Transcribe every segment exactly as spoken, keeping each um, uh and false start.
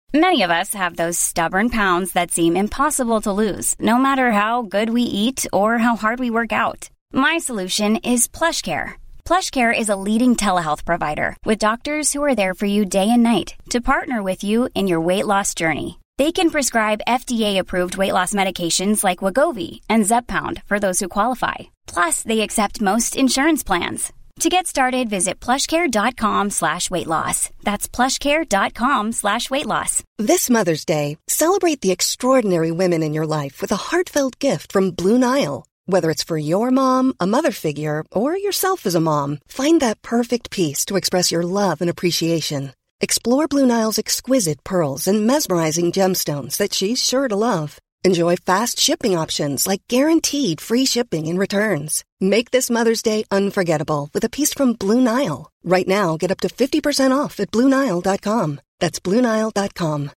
Many of us have those stubborn pounds that seem impossible to lose, no matter how good we eat or how hard we work out. My solution is PlushCare. PlushCare is a leading telehealth provider with doctors who are there for you day and night to partner with you in your weight loss journey. They can prescribe F D A-approved weight loss medications like Wegovy and Zepbound for those who qualify. Plus, they accept most insurance plans. To get started, visit plushcare.com slash weight loss. That's plushcare.com slash weight loss. This Mother's Day, celebrate the extraordinary women in your life with a heartfelt gift from Blue Nile. Whether it's for your mom, a mother figure, or yourself as a mom, find that perfect piece to express your love and appreciation. Explore Blue Nile's exquisite pearls and mesmerizing gemstones that she's sure to love. Enjoy fast shipping options like guaranteed free shipping and returns. Make this Mother's Day unforgettable with a piece from Blue Nile. Right now, get up to fifty percent off at blue nile dot com. That's blue nile dot com.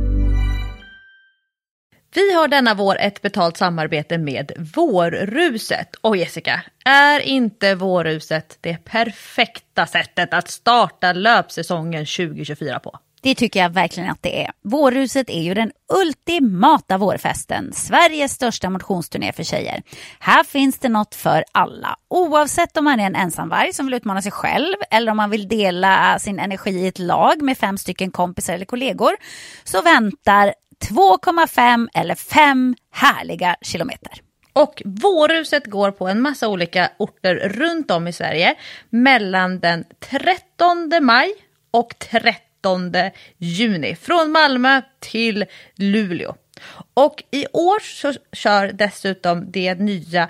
Vi har denna vår ett betalt samarbete med Vårruset. Och Jessica, är inte Vårruset det perfekta sättet att starta löpsäsongen tjugo tjugofyra på? Det tycker jag verkligen att det är. Vårruset är ju den ultimata vårfesten. Sveriges största motionsturné för tjejer. Här finns det något för alla. Oavsett om man är en ensamvarg som vill utmana sig själv eller om man vill dela sin energi i ett lag med fem stycken kompisar eller kollegor, så väntar två komma fem eller fem härliga kilometer. Och Vårruset går på en massa olika orter runt om i Sverige mellan den trettonde maj och trettonde juni. Från Malmö till Luleå. Och i år så kör dessutom det nya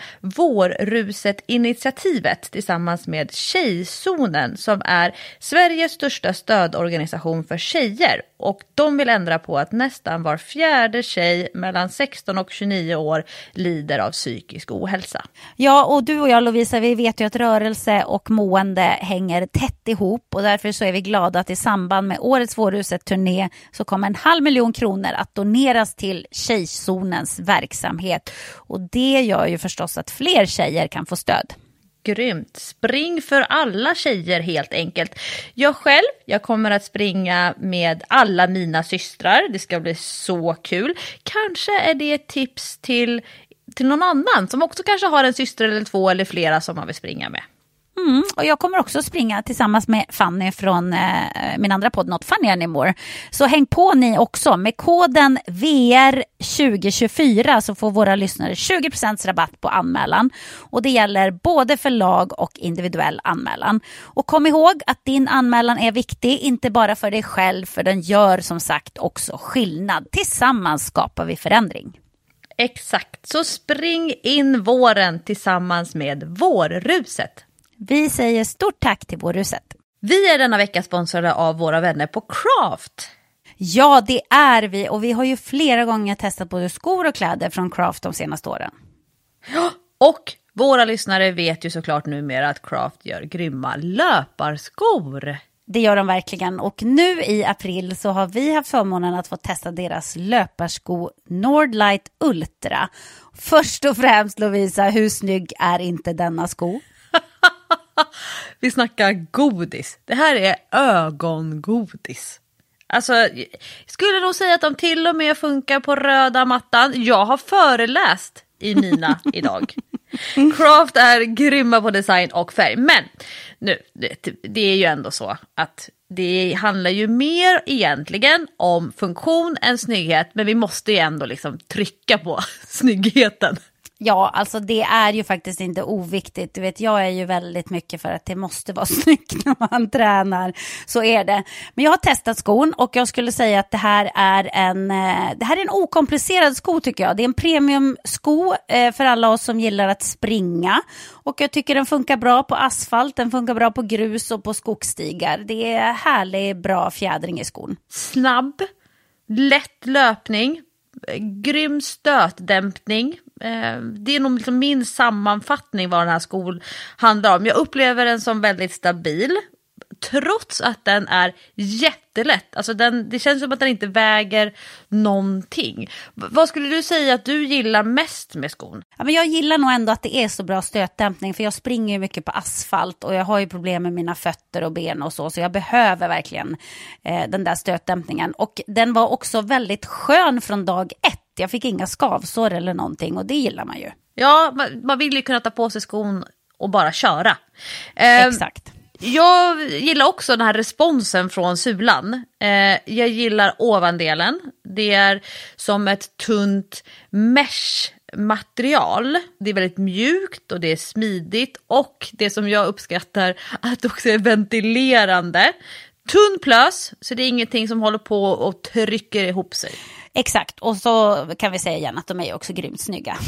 Vårruset-initiativet tillsammans med Tjejzonen som är Sveriges största stödorganisation för tjejer. Och de vill ändra på att nästan var fjärde tjej mellan sexton och tjugonio år lider av psykisk ohälsa. Ja, och du och jag Lovisa, vi vet ju att rörelse och mående hänger tätt ihop. Och därför så är vi glada att i samband med årets Vårruset-turné så kommer en halv miljon kronor att doneras till Tjejzonens verksamhet. Och det gör ju förstås att fler tjejer kan få stöd. Grymt. Spring för alla tjejer helt enkelt. Jag själv, jag kommer att springa med alla mina systrar. Det ska bli så kul. Kanske är det ett tips till, till någon annan som också kanske har en syster eller två eller flera som man vill springa med. Mm, och jag kommer också springa tillsammans med Fanny från eh, min andra podd Not Funny Anymore. Så häng på ni också. Med koden V R tjugo tjugofyra så får våra lyssnare tjugo procent rabatt på anmälan. Och det gäller både för lag och individuell anmälan. Och kom ihåg att din anmälan är viktig, inte bara för dig själv, för den gör som sagt också skillnad. Tillsammans skapar vi förändring. Exakt, så spring in våren tillsammans med Vårruset. Vi säger stort tack till Vårruset. Vi är denna vecka sponsrade av våra vänner på Craft. Ja, det är vi. Och vi har ju flera gånger testat både skor och kläder från Craft de senaste åren. Ja, och våra lyssnare vet ju såklart numera att Craft gör grymma löparskor. Det gör de verkligen. Och nu i april så har vi haft förmånen att få testa deras löparsko Nordlight Ultra. Först och främst Lovisa, hur snygg är inte denna sko? Vi snackar godis. Det här är ögongodis. Alltså, jag skulle nog säga att de till och med funkar på röda mattan. Jag har föreläst i mina idag. Craft är grymma på design och färg. Men nu, det, det är ju ändå så att det handlar ju mer egentligen om funktion än snygghet. Men vi måste ju ändå liksom trycka på snyggheten. Ja, alltså det är ju faktiskt inte oviktigt. Du vet, jag är ju väldigt mycket för att det måste vara snyggt när man tränar. Så är det. Men jag har testat skon och jag skulle säga att det här är en, det här är en okomplicerad sko tycker jag. Det är en premiumsko för alla oss som gillar att springa. Och jag tycker den funkar bra på asfalt, den funkar bra på grus och på skogsstigar. Det är härlig, bra fjädring i skon. Snabb, lätt löpning. Grym stötdämpning. Det är nog liksom min sammanfattning vad den här skon handlar om. Jag upplever den som väldigt stabil. trots att den är jättelätt. Alltså den, det känns som att den inte väger någonting. V- vad skulle du säga att du gillar mest med skon? Ja, men jag gillar nog ändå att det är så bra stötdämpning, för jag springer ju mycket på asfalt och jag har ju problem med mina fötter och ben och så, så jag behöver verkligen eh, den där stötdämpningen. Och den var också väldigt skön från dag ett. Jag fick inga skavsår eller någonting och det gillar man ju. Ja, man, man vill ju kunna ta på sig skon och bara köra. Eh, Exakt. Jag gillar också den här responsen från sulan. Eh, jag gillar ovandelen. Det är som ett tunt mesh-material. Det är väldigt mjukt och det är smidigt. Och det som jag uppskattar, att det också är ventilerande. Tunn plös, så det är ingenting som håller på och trycker ihop sig. Exakt, och så kan vi säga igen att de är också grymt snygga.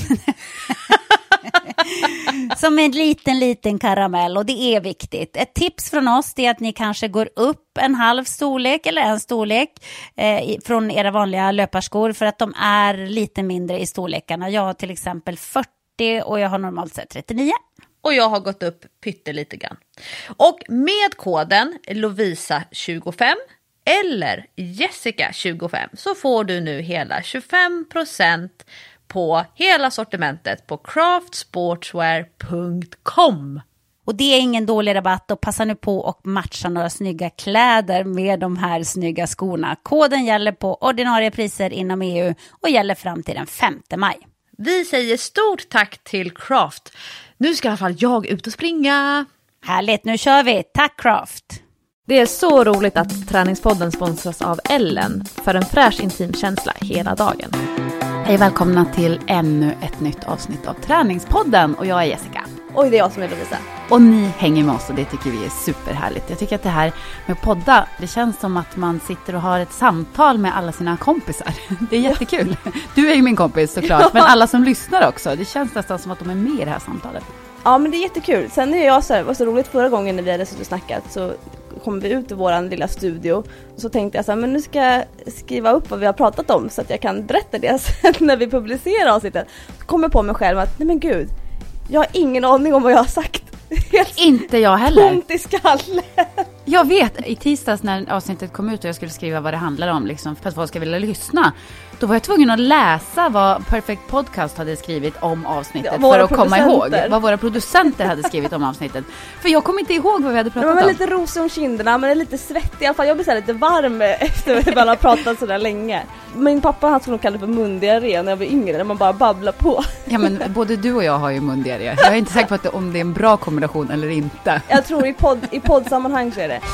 Som en liten, liten karamell, och det är viktigt. Ett tips från oss är att ni kanske går upp en halv storlek eller en storlek eh, från era vanliga löparskor, för att de är lite mindre i storlekarna. Jag har till exempel fyrtio och jag har normalt sett trettionio. Och jag har gått upp pyttelite grann. Och med koden Lovisa tjugofem eller Jessica tjugofem så får du nu hela tjugofem procent på hela sortimentet på craft sportswear punkt com. Och det är ingen dålig rabatt, och passa nu på och matcha några snygga kläder med de här snygga skorna. Koden gäller på ordinarie priser inom E U och gäller fram till den femte maj. Vi säger stort tack till Craft. Nu ska i alla fall jag ut och springa. Härligt, nu kör vi. Tack Craft! Det är så roligt att Träningspodden sponsras av Ellen för en fräsch intim känsla hela dagen. Hej, välkomna till ännu ett nytt avsnitt av Träningspodden, och jag är Jessica. Och det är jag som är Lovisa. Och ni hänger med oss och det tycker vi är superhärligt. Jag tycker att det här med podda, det känns som att man sitter och har ett samtal med alla sina kompisar. Det är jättekul. Du är ju min kompis såklart, men alla som lyssnar också. Det känns nästan som att de är med i det här samtalet. Ja, men det är jättekul. Sen är jag så här, det var så roligt förra gången när vi hade suttit och snackat, så kom vi ut i våran lilla studio. Och så tänkte jag så här, men nu ska jag skriva upp vad vi har pratat om så att jag kan berätta det sen när vi publicerar avsnittet. Så kom jag på mig själv att, nej men gud, jag har ingen aning om vad jag har sagt. Helt Inte jag heller. tomt i skallen. Jag vet, i tisdags när avsnittet kom ut och jag skulle skriva vad det handlar om liksom, för att folk ska vilja lyssna, då var jag tvungen att läsa vad Perfect Podcast hade skrivit om avsnittet, ja, för att komma ihåg vad våra producenter hade skrivit om avsnittet. För jag kom inte ihåg vad vi hade pratat om. Man var lite rosig om kinderna, men är lite svettig i alla fall. Jag blir så här lite varm efter att man har pratat så där länge. Min pappa, han skulle nog kalla det för mundiarré när jag var yngre, när man bara babblar på. Ja, men både du och jag har ju mundiarré. Jag är inte säker på att det, om det är en bra kombination eller inte. Jag tror i podd, i poddsammanhang så är det.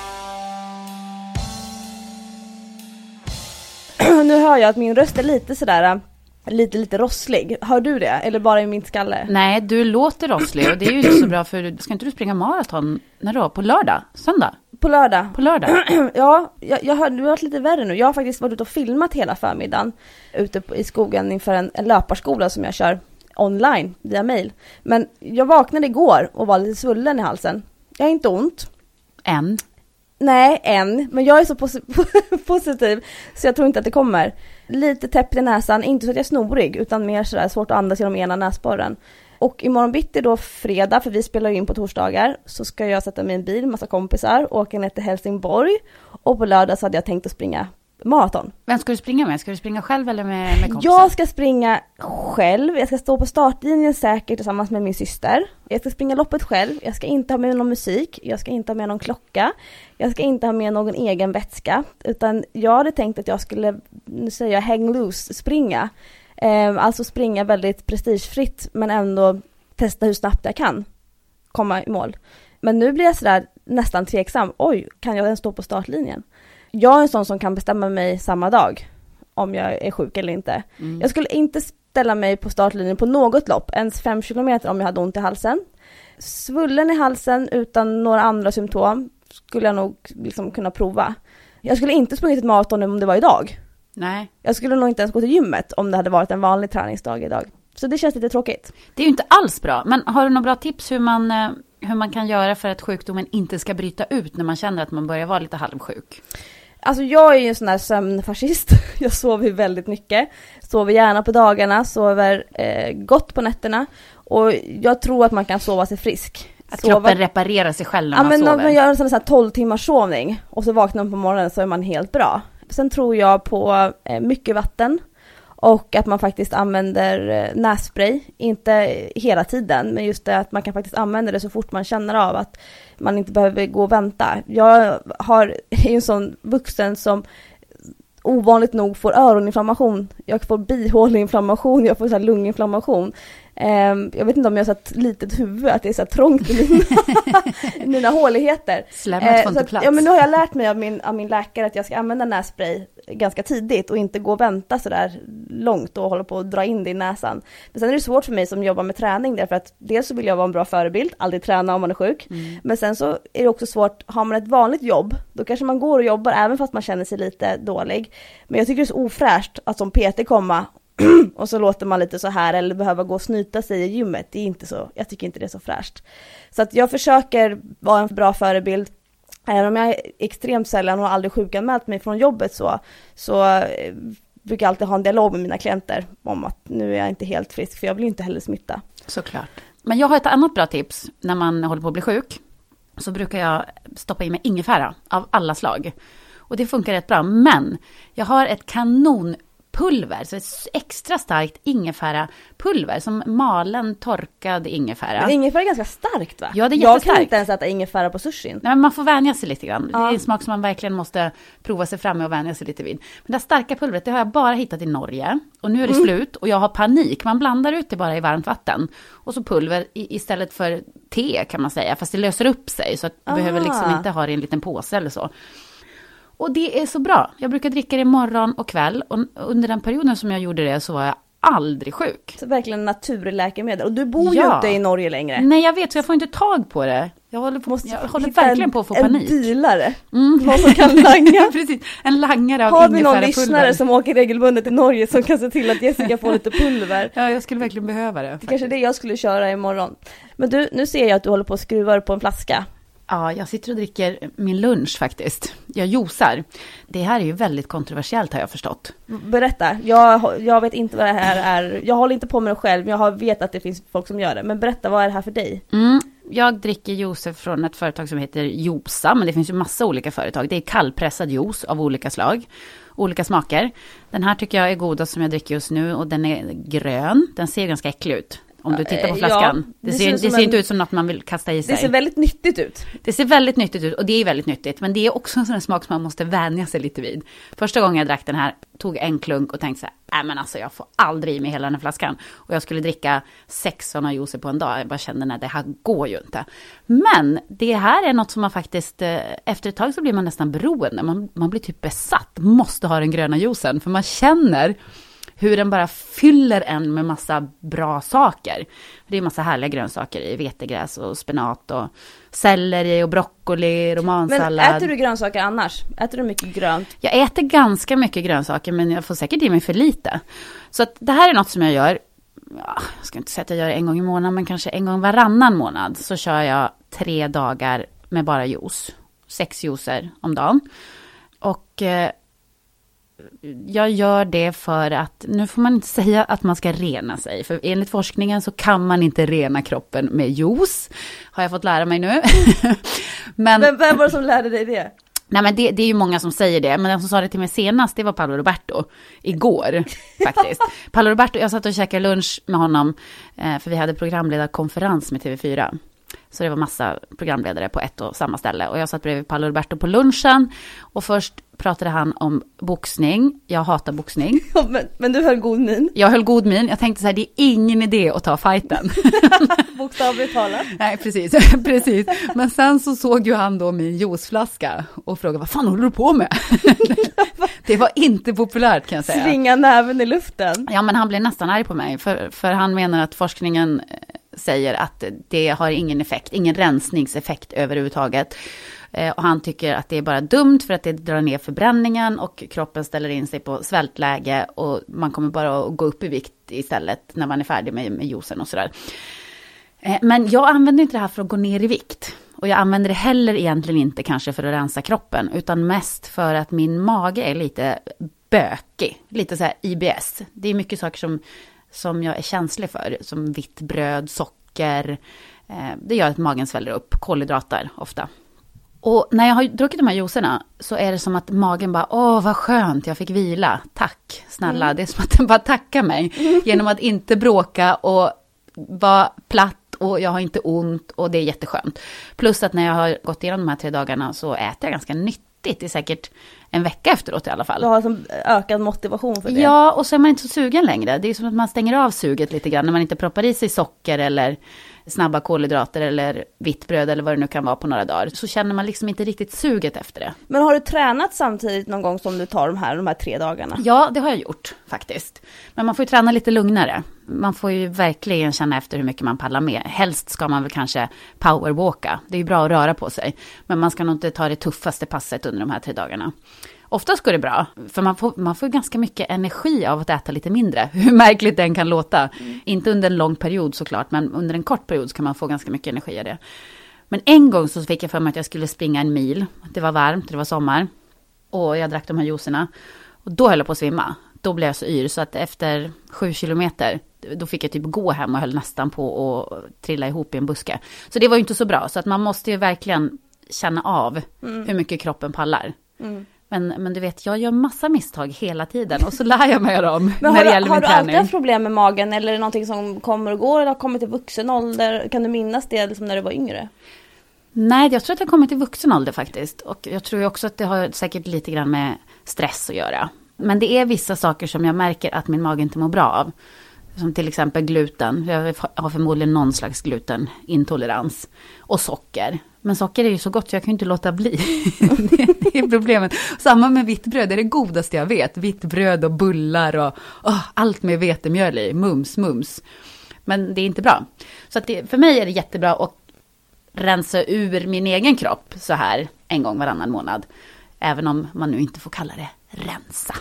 Nu hör jag att min röst är lite sådär, lite lite rosslig. Hör du det? Eller bara i min skalle? Nej, du låter rosslig och det är ju inte så bra, för ska inte du springa maraton när då? På lördag? Söndag? På lördag. På lördag? Ja, jag, jag har, det har varit lite värre nu. Jag har faktiskt varit ute och filmat hela förmiddagen ute på, i skogen inför en, en löparskola som jag kör online via mail. Men jag vaknade igår och var lite svullen i halsen. Jag har inte ont. En? Nej, än. Men jag är så posi- positiv så jag tror inte att det kommer. Lite täppt i näsan, inte så att jag är snorig, utan mer sådär svårt att andas genom ena näsborren. Och imorgon bitti då fredag, för vi spelar ju in på torsdagar, så ska jag sätta mig i en bil, massa kompisar, åka ner till Helsingborg. Och på lördag så hade jag tänkt att springa maraton. Vem ska du springa med? Ska du springa själv eller med, med kompisar? Jag ska springa själv. Jag ska stå på startlinjen säkert tillsammans med min syster. Jag ska springa loppet själv. Jag ska inte ha med någon musik. Jag ska inte ha med någon klocka. Jag ska inte ha med någon egen vätska. Utan jag hade tänkt att jag skulle, nu säger jag, hang loose, springa. Eh, alltså springa väldigt prestigefritt, men ändå testa hur snabbt jag kan komma i mål. Men nu blir jag sådär nästan tveksam. Oj, kan jag ens stå på startlinjen? Jag är en sån som kan bestämma mig samma dag om jag är sjuk eller inte. Mm. Jag skulle inte ställa mig på startlinjen på något lopp, ens fem kilometer om jag hade ont i halsen. Svullen i halsen utan några andra symptom skulle jag nog liksom kunna prova. Jag skulle inte sprungit ett maraton om det var idag. Nej. Jag skulle nog inte ens gå till gymmet om det hade varit en vanlig träningsdag idag. Så det känns lite tråkigt. Det är ju inte alls bra. Men har du några bra tips hur man, hur man kan göra för att sjukdomen inte ska bryta ut när man känner att man börjar vara lite halvsjuk? Alltså jag är ju en sån här sömnfascist. Jag sover väldigt mycket. Sover gärna på dagarna, sover eh, gott på nätterna. Och jag tror att man kan sova sig frisk. Att sova. kroppen reparerar sig själv när ja, man men sover. Om man gör en sån här tolv timmars sovning och så vaknar man på morgonen så är man helt bra. Sen tror jag på eh, mycket vatten och att man faktiskt använder eh, nässpray. Inte hela tiden, men just det att man kan faktiskt använda det så fort man känner av att man inte behöver gå och vänta. Jag har är en sån vuxen som ovanligt nog får öroninflammation. Jag får bihåleinflammation, jag får så här lunginflammation. Um, jag vet inte om jag har så ett litet huvud, att det är så trångt i mina, mina håligheter. Slemmet får uh, inte plats. Ja, men nu har jag lärt mig av min, av min läkare att jag ska använda nässpray ganska tidigt och inte gå och vänta så där långt och hålla på att dra in det i näsan. Men sen är det svårt för mig som jobbar med träning därför att dels så vill jag vara en bra förebild, aldrig träna om man är sjuk. Mm. Men sen så är det också svårt, har man ett vanligt jobb, då kanske man går och jobbar även fast man känner sig lite dålig. Men jag tycker det är så ofräscht att som P T komma och så låter man lite så här eller behöver gå och snyta sig i gymmet. Det är inte så, jag tycker inte det är så fräscht. Så att jag försöker vara en bra förebild. Även om jag extremt sällan och aldrig sjukanmält mig från jobbet så, så brukar jag alltid ha en dialog med mina klienter om att nu är jag inte helt frisk för jag vill inte heller smitta. Såklart. Men jag har ett annat bra tips när man håller på att bli sjuk. Så brukar jag stoppa i mig ingefära av alla slag. Och det funkar rätt bra. Men jag har ett kanon pulver, så ett extra starkt ingefära-pulver, som malen torkad ingefära. Men ingefära är ganska starkt, va? Ja, det är jag jättestarkt. kan inte ens äta ingefära på sushin. Nej, men man får vänja sig lite grann. Ja. Det är en smak som man verkligen måste prova sig fram med och vänja sig lite vid. Men det starka pulvret, det har jag bara hittat i Norge. Och nu är det mm. slut och jag har panik. Man blandar ut det bara i varmt vatten. Och så pulver i, istället för te kan man säga. Fast det löser upp sig så att du ah. behöver liksom inte ha det i en liten påse eller så. Och det är så bra. Jag brukar dricka det morgon och kväll. Och under den perioden som jag gjorde det så var jag aldrig sjuk. Så verkligen naturläkemedel. Och du bor ja. ju inte i Norge längre. Nej, jag vet, så jag får inte tag på det. Jag håller, på, jag håller verkligen en, på att få en panik. En dealare. Mm. Någon som kan langa. Precis, en langare av Har vi ingefära någon lyssnare som åker regelbundet till Norge som kan se till att Jessica får lite pulver? Ja, jag skulle verkligen behöva det. Det kanske är det jag skulle köra imorgon. Men du, nu ser jag att du håller på att skruva på en flaska. Ja, jag sitter och dricker min lunch faktiskt. Jag josar. Det här är ju väldigt kontroversiellt har jag förstått. Berätta, jag, jag vet inte vad det här är. Jag håller inte på med det själv, men jag har vet att det finns folk som gör det. Men berätta, vad är det här för dig? Mm, jag dricker juice från ett företag som heter Josa, men det finns ju massa olika företag. Det är kallpressad juice av olika slag, olika smaker. Den här tycker jag är godast som jag dricker just nu och den är grön. Den ser ganska äcklig ut. Om du tittar på flaskan. Ja, det, det ser, ser, det ser en, inte ut som något man vill kasta i sig. Det ser väldigt nyttigt ut. Det ser väldigt nyttigt ut och det är väldigt nyttigt. Men det är också en sån smak som man måste vänja sig lite vid. Första gången jag drack den här tog en klunk och tänkte så här, nej men alltså jag får aldrig i mig hela den här flaskan. Och jag skulle dricka sex sådana juicer på en dag. Jag bara kände, nej det här går ju inte. Men det här är något som man faktiskt, efter ett tag så blir man nästan beroende. Man, man blir typ besatt, måste ha den gröna juicen. För man känner hur den bara fyller en med massa bra saker. Det är massa härliga grönsaker i, vetegräs och spenat och selleri och broccoli, romansallad. Men äter du grönsaker annars? Äter du mycket grönt? Jag äter ganska mycket grönsaker, men jag får säkert i mig för lite. Så att det här är något som jag gör, ja, jag ska inte säga att jag gör det en gång i månaden, men kanske en gång varannan månad så kör jag tre dagar med bara juice. Sex juicer om dagen. Och eh, jag gör det för att, nu får man inte säga att man ska rena sig. För enligt forskningen så kan man inte rena kroppen med juice. Har jag fått lära mig nu. men, vem, vem var det som lärde dig det? Nej, men det, det är ju många som säger det. Men den som sa det till mig senast, det var Paolo Roberto. Igår faktiskt. Paolo Roberto, jag satt och käkade lunch med honom. Eh, för vi hade programledarkonferens med T V fyra. Så det var massa programledare på ett och samma ställe. Och jag satt bredvid Paolo Roberto på lunchen. Och först pratade han om boxning. Jag hatar boxning. Ja, men, men du höll god min. Jag höll god min. Jag tänkte så här, det är ingen idé att ta fighten. Bokstavligt talat. Nej, precis. precis. Men sen så såg ju han då min juiceflaska. Och frågade, vad fan håller du på med? Det var inte populärt kan jag säga. Svinga näven i luften. Ja, men han blev nästan arg på mig. För, för han menar att forskningen säger att det har ingen effekt, ingen rensningseffekt överhuvudtaget. Eh, och han tycker att det är bara dumt för att det drar ner förbränningen och kroppen ställer in sig på svältläge och man kommer bara att gå upp i vikt istället när man är färdig med, med juicen och sådär. Eh, men jag använder inte det här för att gå ner i vikt. Och jag använder det heller egentligen inte kanske för att rensa kroppen, utan mest för att min mage är lite bökig, lite så här I B S. Det är mycket saker som som jag är känslig för, som vitt bröd, socker, Eh, det gör att magen sväller upp, kolhydrater ofta. Och när jag har druckit de här juicerna så är det som att magen bara, åh vad skönt, jag fick vila. Tack, snälla. Mm. Det är som att den bara tackar mig. Genom att inte bråka och vara platt och jag har inte ont och det är jätteskönt. Plus att när jag har gått igenom de här tre dagarna så äter jag ganska nyttigt. Det är säkert en vecka efteråt i alla fall. Du har som ökad motivation för det. Ja, och så är man inte så sugen längre. Det är som att man stänger av suget lite grann när man inte proppar i sig socker eller snabba kolhydrater eller vitt bröd eller vad det nu kan vara på några dagar. Så känner man liksom inte riktigt suget efter det. Men har du tränat samtidigt någon gång som du tar de här, de här tre dagarna? Ja, det har jag gjort faktiskt. Men man får ju träna lite lugnare. Man får ju verkligen känna efter hur mycket man pallar med. Helst ska man väl kanske powerwalka. Det är ju bra att röra på sig. Men man ska nog inte ta det tuffaste passet under de här tre dagarna. Oftast går det bra, för man får, man får ganska mycket energi av att äta lite mindre. Hur märkligt den kan låta. Mm. Inte under en lång period såklart, men under en kort period så kan man få ganska mycket energi av det. Men en gång så fick jag för mig att jag skulle springa en mil. Det var varmt, det var sommar. Och jag drack de här juicerna. Och då höll jag på att svimma. Då blev jag så yr så att efter sju kilometer, då fick jag typ gå hem och höll nästan på att trilla ihop i en buske. Så det var ju inte så bra. Så att man måste ju verkligen känna av mm. hur mycket kroppen pallar. Mm. Men, men du vet, jag gör massa misstag hela tiden och så lär jag mig dem men när det har, gäller har min du träning. alltid haft problem med magen eller är det någonting som kommer och går eller har kommit till vuxen ålder? Kan du minnas det liksom när du var yngre? Nej, jag tror att det har kommit till vuxen ålder faktiskt. Och jag tror också att det har säkert lite grann med stress att göra. Men det är vissa saker som jag märker att min mage inte mår bra av. Som till exempel gluten. Jag har förmodligen någon slags glutenintolerans. Och socker. Men socker är ju så gott så jag kan ju inte låta bli. Det är problemet. Samma med vitt bröd. Det är det godaste jag vet. Vitt bröd och bullar och oh, allt med vetemjöl i. Mums, mums. Men det är inte bra. Så att det, för mig är det jättebra att rensa ur min egen kropp så här en gång varannan månad. Även om man nu inte får kalla det rensa.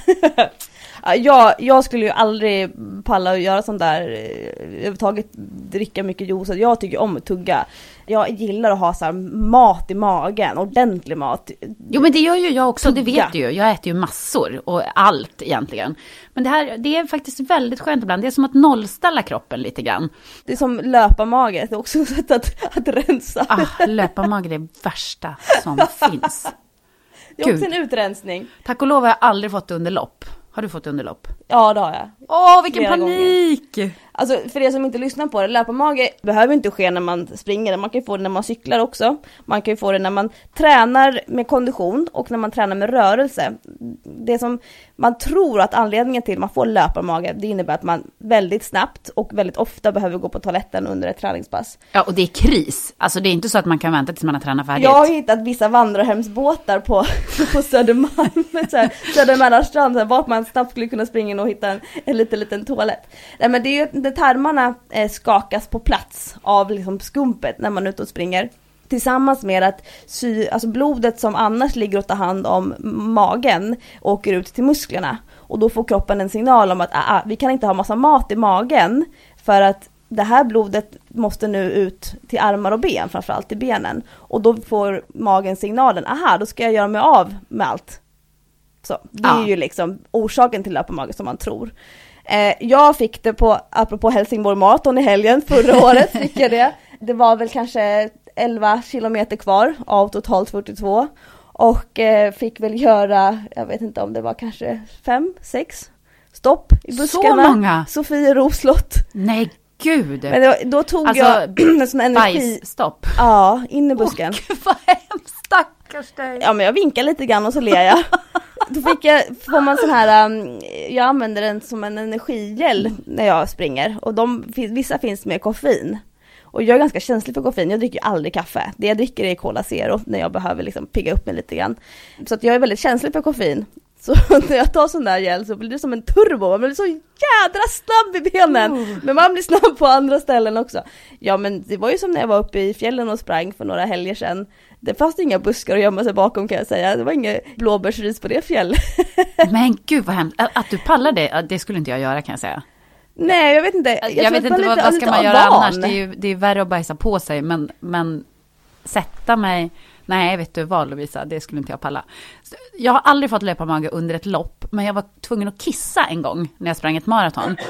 jag, jag skulle ju aldrig palla att göra sånt där överhuvudtaget, dricka mycket juice. Jag tycker om att tugga. Jag gillar att ha så här mat i magen, ordentlig mat. Jo, men det gör ju jag också, tugga. Det vet du ju. Jag äter ju massor och allt egentligen. Men det här, det är faktiskt väldigt skönt ibland. Det är som att nollställa kroppen lite grann. Det är som löparmage, det är också ett sätt att, att rensa. Ah, löparmage är det värsta som finns. Det är också en utrensning. Tack och lov har jag aldrig fått underlopp. Har du fått underlopp? Ja, det har jag. Åh, vilken Flera panik! Gånger. Alltså, för er som inte lyssnar på det, löparmage behöver inte ske när man springer. Man kan ju få det när man cyklar också. Man kan ju få det när man tränar med kondition och när man tränar med rörelse. Det som man tror att anledningen till att man får löparmage, det innebär att man väldigt snabbt och väldigt ofta behöver gå på toaletten under ett träningspass. Ja, och det är kris. Alltså det är inte så att man kan vänta tills man har tränat färdigt. Jag har hittat vissa vandrarhemsbåtar på, på Södermalm, så här, Södermalmstrand, så här, vart man snabbt skulle kunna springa in och hitta en, en liten, liten toalett. Nej, men det är ju att tarmarna eh, skakas på plats av liksom skumpet när man är ute och springer. Tillsammans med att sy, alltså blodet som annars ligger och tar hand om magen åker ut till musklerna. Och då får kroppen en signal om att ah, vi kan inte ha massa mat i magen för att det här blodet måste nu ut till armar och ben, framförallt till benen. Och då får magen signalen, aha, då ska jag göra mig av med allt. Så det är ja. ju liksom orsaken till löparmage som man tror. Eh, jag fick det på, apropå Helsingborg Marathon i helgen, förra året fick jag det. Det var väl kanske elva kilometer kvar av totalt fyrtiotvå. Och eh, fick väl göra, jag vet inte om det var kanske fem, sex stopp i buskarna. Så många? Sofie Roslott. Nej, gud. Men då, då tog alltså, jag en sån energi. Stopp. Ja, in i busken. Åh, vad hemskt, stackars dig. Ja, men jag vinkar lite grann och så ler jag. Då fick jag, får man sån här, um, jag använder den som en energigel när jag springer. Och de, vissa finns med koffein. Och jag är ganska känslig för koffein. Jag dricker ju aldrig kaffe. Det jag dricker är Cola Zero när jag behöver liksom pigga upp mig lite grann. Så att jag är väldigt känslig för koffein. Så när jag tar sån där gel så blir det som en turbo. Man blir så jädra snabb i benen. Oh. Men man blir snabb på andra ställen också. Ja, men det var ju som när jag var uppe i fjällen och sprang för några helger sedan. Det fanns inga buskar att gömma sig bakom, kan jag säga. Det var inget blåbärsris på det fjäll. Men gud vad hemskt. Att du pallar det, det skulle inte jag göra, kan jag säga. Nej, jag vet inte. Jag, jag vet inte lite, vad, vad ska man göra van. annars. Det är ju det är värre att bajsa på sig. Men, men sätta mig... Nej, vet du vad, Lovisa? Det skulle inte jag palla. Jag har aldrig fått löparmage under ett lopp. Men jag var tvungen att kissa en gång när jag sprang ett maraton.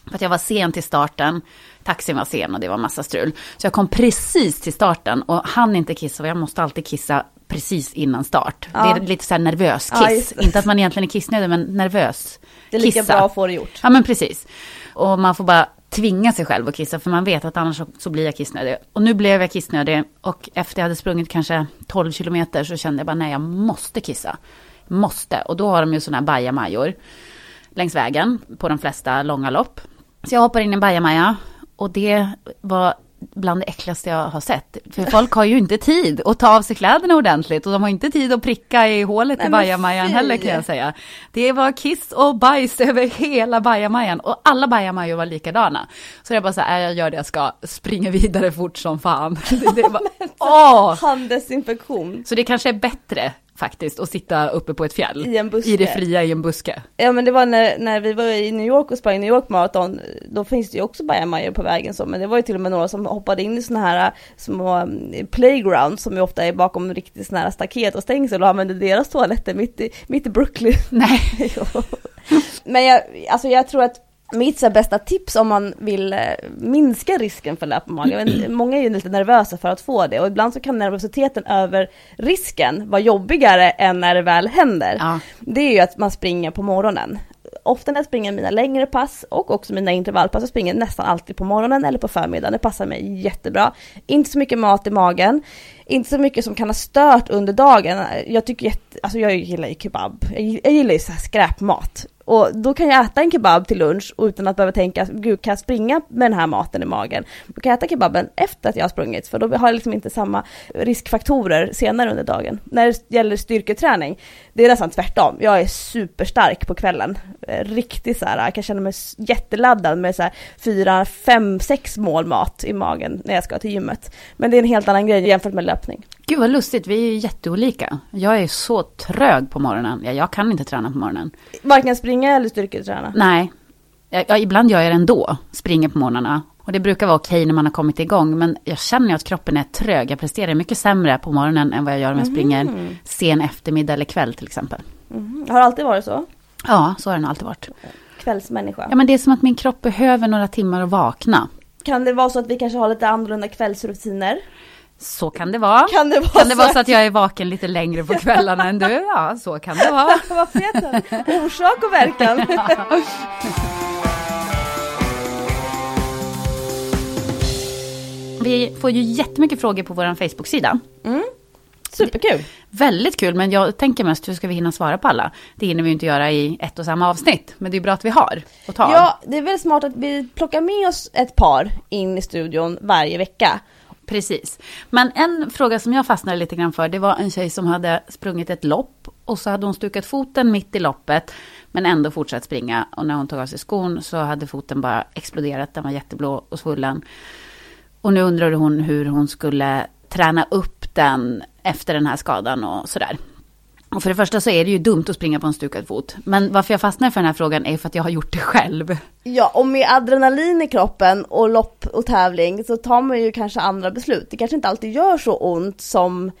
För att jag var sen till starten. Taxin var sen och det var massa strul. Så jag kom precis till starten och hann inte kissa. Och jag måste alltid kissa precis innan start. Ja. Det är lite så här nervös kiss. Ja, inte att man egentligen är kissnödig, men nervös. Det är lika kissa. bra att få det gjort. Ja, men precis. Och man får bara tvinga sig själv att kissa. För man vet att annars så, så blir jag kissnödig. Och nu blev jag kissnödig. Och efter jag hade sprungit kanske tolv kilometer så kände jag bara, nej, jag måste kissa. Måste. Och då har de ju såna här bajamajor längs vägen på de flesta långa lopp. Så jag hoppar in i en bajamaja. Och det var bland det äckligaste jag har sett. För folk har ju inte tid att ta av sig kläderna ordentligt. Och de har inte tid att pricka i hålet i bajamajan heller, kan jag säga. Det var kiss och bajs över hela bajamajan. Och alla bajamajor var likadana. Så jag bara så här, jag gör det jag ska. Springa vidare fort som fan. Det, det var, åh! Handdesinfektion. Så det kanske är bättre faktiskt att sitta uppe på ett fjäll. I en buske. I det fria i en buske. Ja, men det var när, när vi var i New York och sprang New York Marathon. Då finns det ju också bajamajor på vägen. Så, men det var ju till och med några som hoppade in i såna här små playground som ju ofta är bakom riktigt såna här staket och stängsel och använde deras toaletter mitt i, mitt i Brooklyn. Nej. Men jag, alltså jag tror att mitt så bästa tips om man vill eh, minska risken för löpmage. Många är ju lite nervösa för att få det. Och ibland så kan nervositeten över risken vara jobbigare än när det väl händer. Ja. Det är ju att man springer på morgonen. Ofta när jag springer mina längre pass och också mina intervallpass, jag springer nästan alltid på morgonen eller på förmiddagen. Det passar mig jättebra. Inte så mycket mat i magen. Inte så mycket som kan ha stört under dagen. Jag tycker jätte, alltså jag gillar ju kebab. Jag, jag gillar ju så här skräpmat. Och då kan jag äta en kebab till lunch utan att behöva tänka, gud, kan jag springa med den här maten i magen? Då kan jag äta kebaben efter att jag har sprungit, för då har jag liksom inte samma riskfaktorer senare under dagen. När det gäller styrketräning, det är nästan tvärtom. Jag är superstark på kvällen. Riktigt så här, jag kan känna mig jätteladdad med så här fyra, fem, sex mål mat i magen när jag ska till gymmet. Men det är en helt annan grej jämfört med löpning. Gud vad lustigt, vi är jätteolika. Jag är så trög på morgonen. Jag, jag kan inte träna på morgonen. Varken springa eller styrketräna? Nej, jag, jag, ibland gör jag det ändå. Springer på morgnarna. Och det brukar vara okej när man har kommit igång. Men jag känner att kroppen är trög. Jag presterar mycket sämre på morgonen än vad jag gör om jag springer mm. sen eftermiddag eller kväll till exempel. Mm. Har det alltid varit så? Ja, så har det alltid varit. Kvällsmänniska? Ja, men det är som att min kropp behöver några timmar att vakna. Kan det vara så att vi kanske har lite annorlunda kvällsrutiner? Så kan det vara. Kan det vara, kan det vara så att jag är vaken lite längre på kvällarna än du? Ja, så kan det vara. Vad vet du? Orsak och verkan. Vi får ju jättemycket frågor på vår Facebook-sida. Mm. Superkul. Väldigt kul, men jag tänker mest hur ska vi hinna svara på alla? Det hinner vi ju inte göra i ett och samma avsnitt, men det är bra att vi har att ta. Ja, det är väldigt smart att vi plockar med oss ett par in i studion varje vecka. Precis. Men en fråga som jag fastnade lite grann för, det var en tjej som hade sprungit ett lopp och så hade hon stukat foten mitt i loppet men ändå fortsatt springa, och när hon tog av sig skon så hade foten bara exploderat, den var jätteblå och svullen. Och nu undrade hon hur hon skulle träna upp den efter den här skadan och sådär. Och för det första så är det ju dumt att springa på en stukad fot. Men varför jag fastnar för den här frågan är för att jag har gjort det själv. Ja, och med adrenalin i kroppen och lopp och tävling så tar man ju kanske andra beslut. Det kanske inte alltid gör så ont som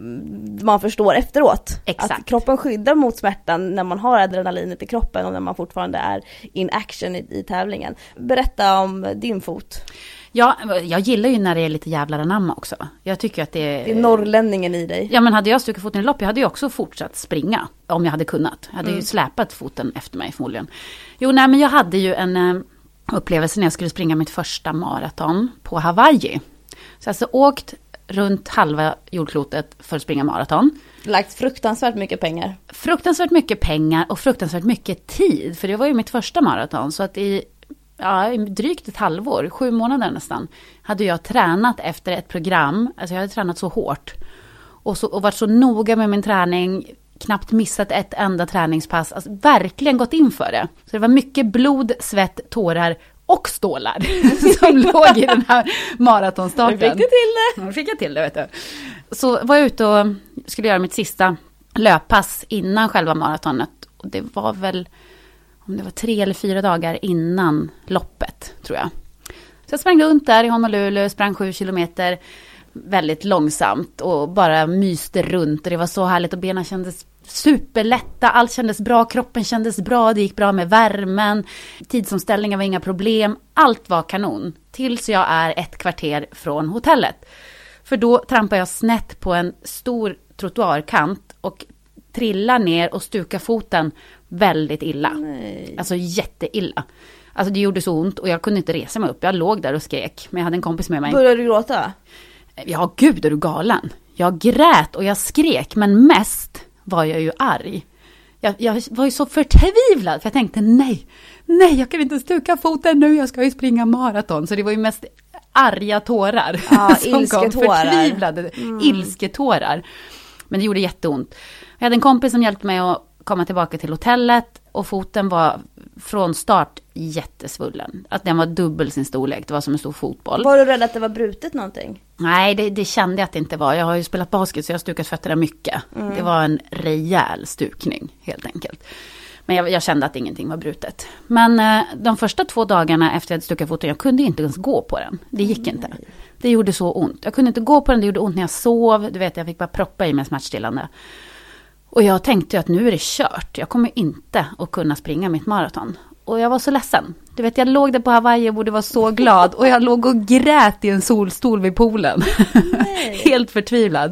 man förstår efteråt. Exakt. Att kroppen skyddar mot smärtan när man har adrenalinet i kroppen och när man fortfarande är in action i, i tävlingen. Berätta om din fot. Ja, jag gillar ju när det är lite jävlar anamma också. Jag tycker att det är... Det är norrlänningen i dig. Ja, men hade jag stukat foten i lopp, jag hade ju också fortsatt springa. Om jag hade kunnat. Jag hade mm. ju släpat foten efter mig förmodligen. Jo, nej, men jag hade ju en uh, upplevelse när jag skulle springa mitt första maraton på Hawaii. Så jag alltså åkt runt halva jordklotet för att springa maraton. Lagt fruktansvärt mycket pengar. Fruktansvärt mycket pengar och fruktansvärt mycket tid. För det var ju mitt första maraton. Så att i... Ja, drygt ett halvår, sju månader nästan, hade jag tränat efter ett program. Alltså jag hade tränat så hårt. Och, så, och varit så noga med min träning. Knappt missat ett enda träningspass. Alltså verkligen gått in för det. Så det var mycket blod, svett, tårar och stålar som låg i den här maratonstarten. Nu fick du till det. Nu fick jag till det, vet du. Så var jag ute och skulle göra mitt sista löppass innan själva maratonet. Och det var väl... om det var tre eller fyra dagar innan loppet, tror jag. Så jag sprang runt där i Honolulu, sprang sju kilometer väldigt långsamt och bara myste runt. Och det var så härligt och benen kändes superlätta, allt kändes bra, kroppen kändes bra, det gick bra med värmen, tidsomställningar var inga problem, allt var kanon. Tills jag är ett kvarter från hotellet. För då trampar jag snett på en stor trottoarkant och trillar ner och stukar foten väldigt illa. Nej. Alltså jätteilla. Alltså det gjorde så ont och jag kunde inte resa mig upp. Jag låg där och skrek, men jag hade en kompis med mig. Började du gråta? Ja, gud, är du galen? Jag grät och jag skrek, men mest var jag ju arg. Jag, jag var ju så förtvivlad, för jag tänkte nej, nej, jag kan inte stuka foten nu, jag ska ju springa maraton. Så det var ju mest arga tårar. Ja, som kom, ilsketårar. förtvivlade Mm. ilsketårar. Men det gjorde jätteont. Jag hade en kompis som hjälpte mig att komma tillbaka till hotellet och foten var från start jättesvullen. Att den var dubbel sin storlek, det var som en stor fotboll. Var du rädd att det var brutet någonting? Nej, det, det kände jag att det inte var. Jag har ju spelat basket så jag har stukat fötterna mycket. Mm. Det var en rejäl stukning helt enkelt. Men jag, jag kände att ingenting var brutet. Men eh, de första två dagarna efter jag hade stukat foten, jag kunde inte ens gå på den. Det gick Nej. inte. Det gjorde så ont. Jag kunde inte gå på den, det gjorde ont när jag sov. Du vet, jag fick bara proppa i mig smärtstillande. Och jag tänkte att nu är det kört. Jag kommer inte att kunna springa mitt maraton. Och jag var så ledsen. Du vet, jag låg där på Hawaii och borde vara så glad. Och jag låg och grät i en solstol vid poolen. Helt förtvivlad.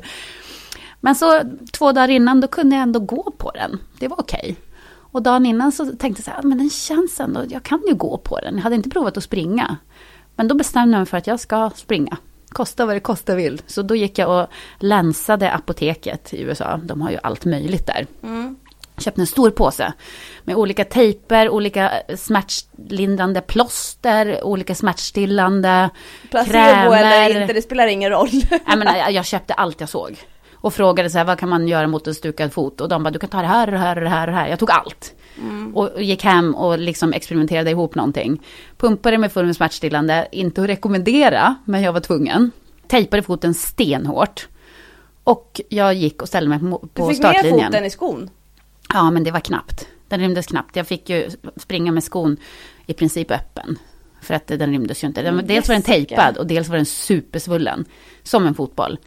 Men så två dagar innan då kunde jag ändå gå på den. Det var okej. Och dagen innan så tänkte jag så här, men den känns ändå, jag kan ju gå på den. Jag hade inte provat att springa. Men då bestämde jag mig för att jag ska springa. Kosta vad det kosta vill. Så då gick jag och länsade apoteket i U S A. De har ju allt möjligt där. Mm. Köpte en stor påse med olika tejper, olika smärtlindrande plåster, olika smärtstillande Placebo krämer. eller inte, det spelar ingen roll. Jag, menar, jag köpte allt jag såg. Och frågade så här, vad kan man göra mot en stukad fot? Och de bara, du kan ta det här och det här och det här och det här. Jag tog allt. Mm. Och gick hem och liksom experimenterade ihop någonting. Pumpade mig full med smärtstillande. Inte att rekommendera, men jag var tvungen. Tejpade foten stenhårt. Och jag gick och ställde mig på, på du fick startlinjen. med foten i skon? Ja, men det var knappt. Den rymdes knappt. Jag fick ju springa med skon i princip öppen. För att den rymdes ju inte. Den, dels var den tejpad och dels var den supersvullen. Som en fotboll.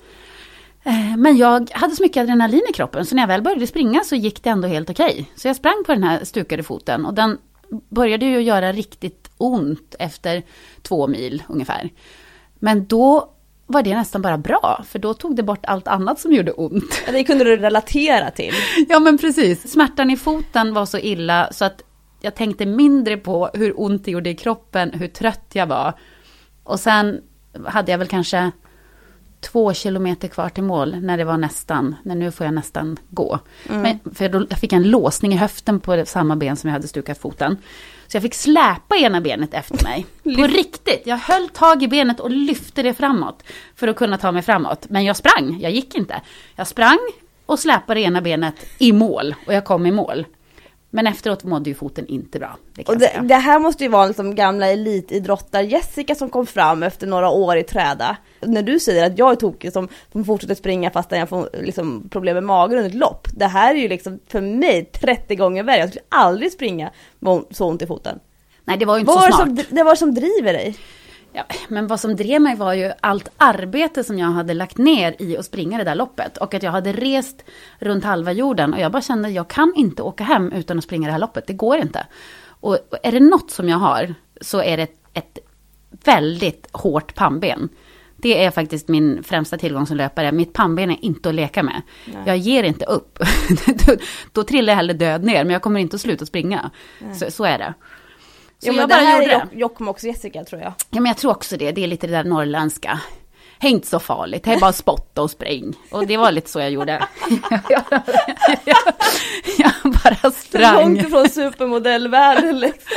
Men jag hade så mycket adrenalin i kroppen. Så när jag väl började springa så gick det ändå helt okej. Så jag sprang på den här stukade foten. Och den började ju göra riktigt ont efter två mil ungefär. Men då var det nästan bara bra. För då tog det bort allt annat som gjorde ont. Det kunde du relatera till. Ja, men precis. Smärtan i foten var så illa så att jag tänkte mindre på hur ont det gjorde i kroppen, hur trött jag var. Och sen hade jag väl kanske två kilometer kvar till mål när det var nästan, när nu får jag nästan gå. Mm. Men, för då, jag fick en låsning i höften på det, samma ben som jag hade stukat foten. Så jag fick släpa ena benet efter mig. På riktigt. Jag höll tag i benet och lyfte det framåt för att kunna ta mig framåt. Men jag sprang, jag gick inte. Jag sprang och släpade ena benet i mål. Och jag kom i mål. Men efteråt mådde ju foten inte bra. Det, och det, det här måste ju vara liksom gamla elitidrottar Jessica som kom fram efter några år i träda. När du säger att jag är tokig som, som fortsätter springa fast jag får liksom problem med magen under ett lopp. Det här är ju liksom för mig trettio gånger värre. Jag skulle aldrig springa med så ont i foten. Nej, det var ju inte vad så smart. Som, det var som driver dig. Ja, men vad som drev mig var ju allt arbete som jag hade lagt ner i att springa det där loppet. Och att jag hade rest runt halva jorden. Och jag bara kände att jag kan inte åka hem utan att springa det här loppet. Det går inte. Och är det något som jag har så är det ett, ett väldigt hårt pannben. Det är faktiskt min främsta tillgång som löpare. Mitt pannben är inte att leka med. Nej. Jag ger inte upp. då, då trillar jag hellre död ner. Men jag kommer inte att sluta springa. Så, så är det. Så jo, men jag det bara här gjorde är Jokkmokks Jessica, tror jag. Ja, men jag tror också det. Det är lite det där norrländska. Det är inte så farligt. Det är bara spotta och spring. Och det var lite så jag gjorde. jag, jag, jag, jag bara sprang. Så långt ifrån supermodellvärlden liksom.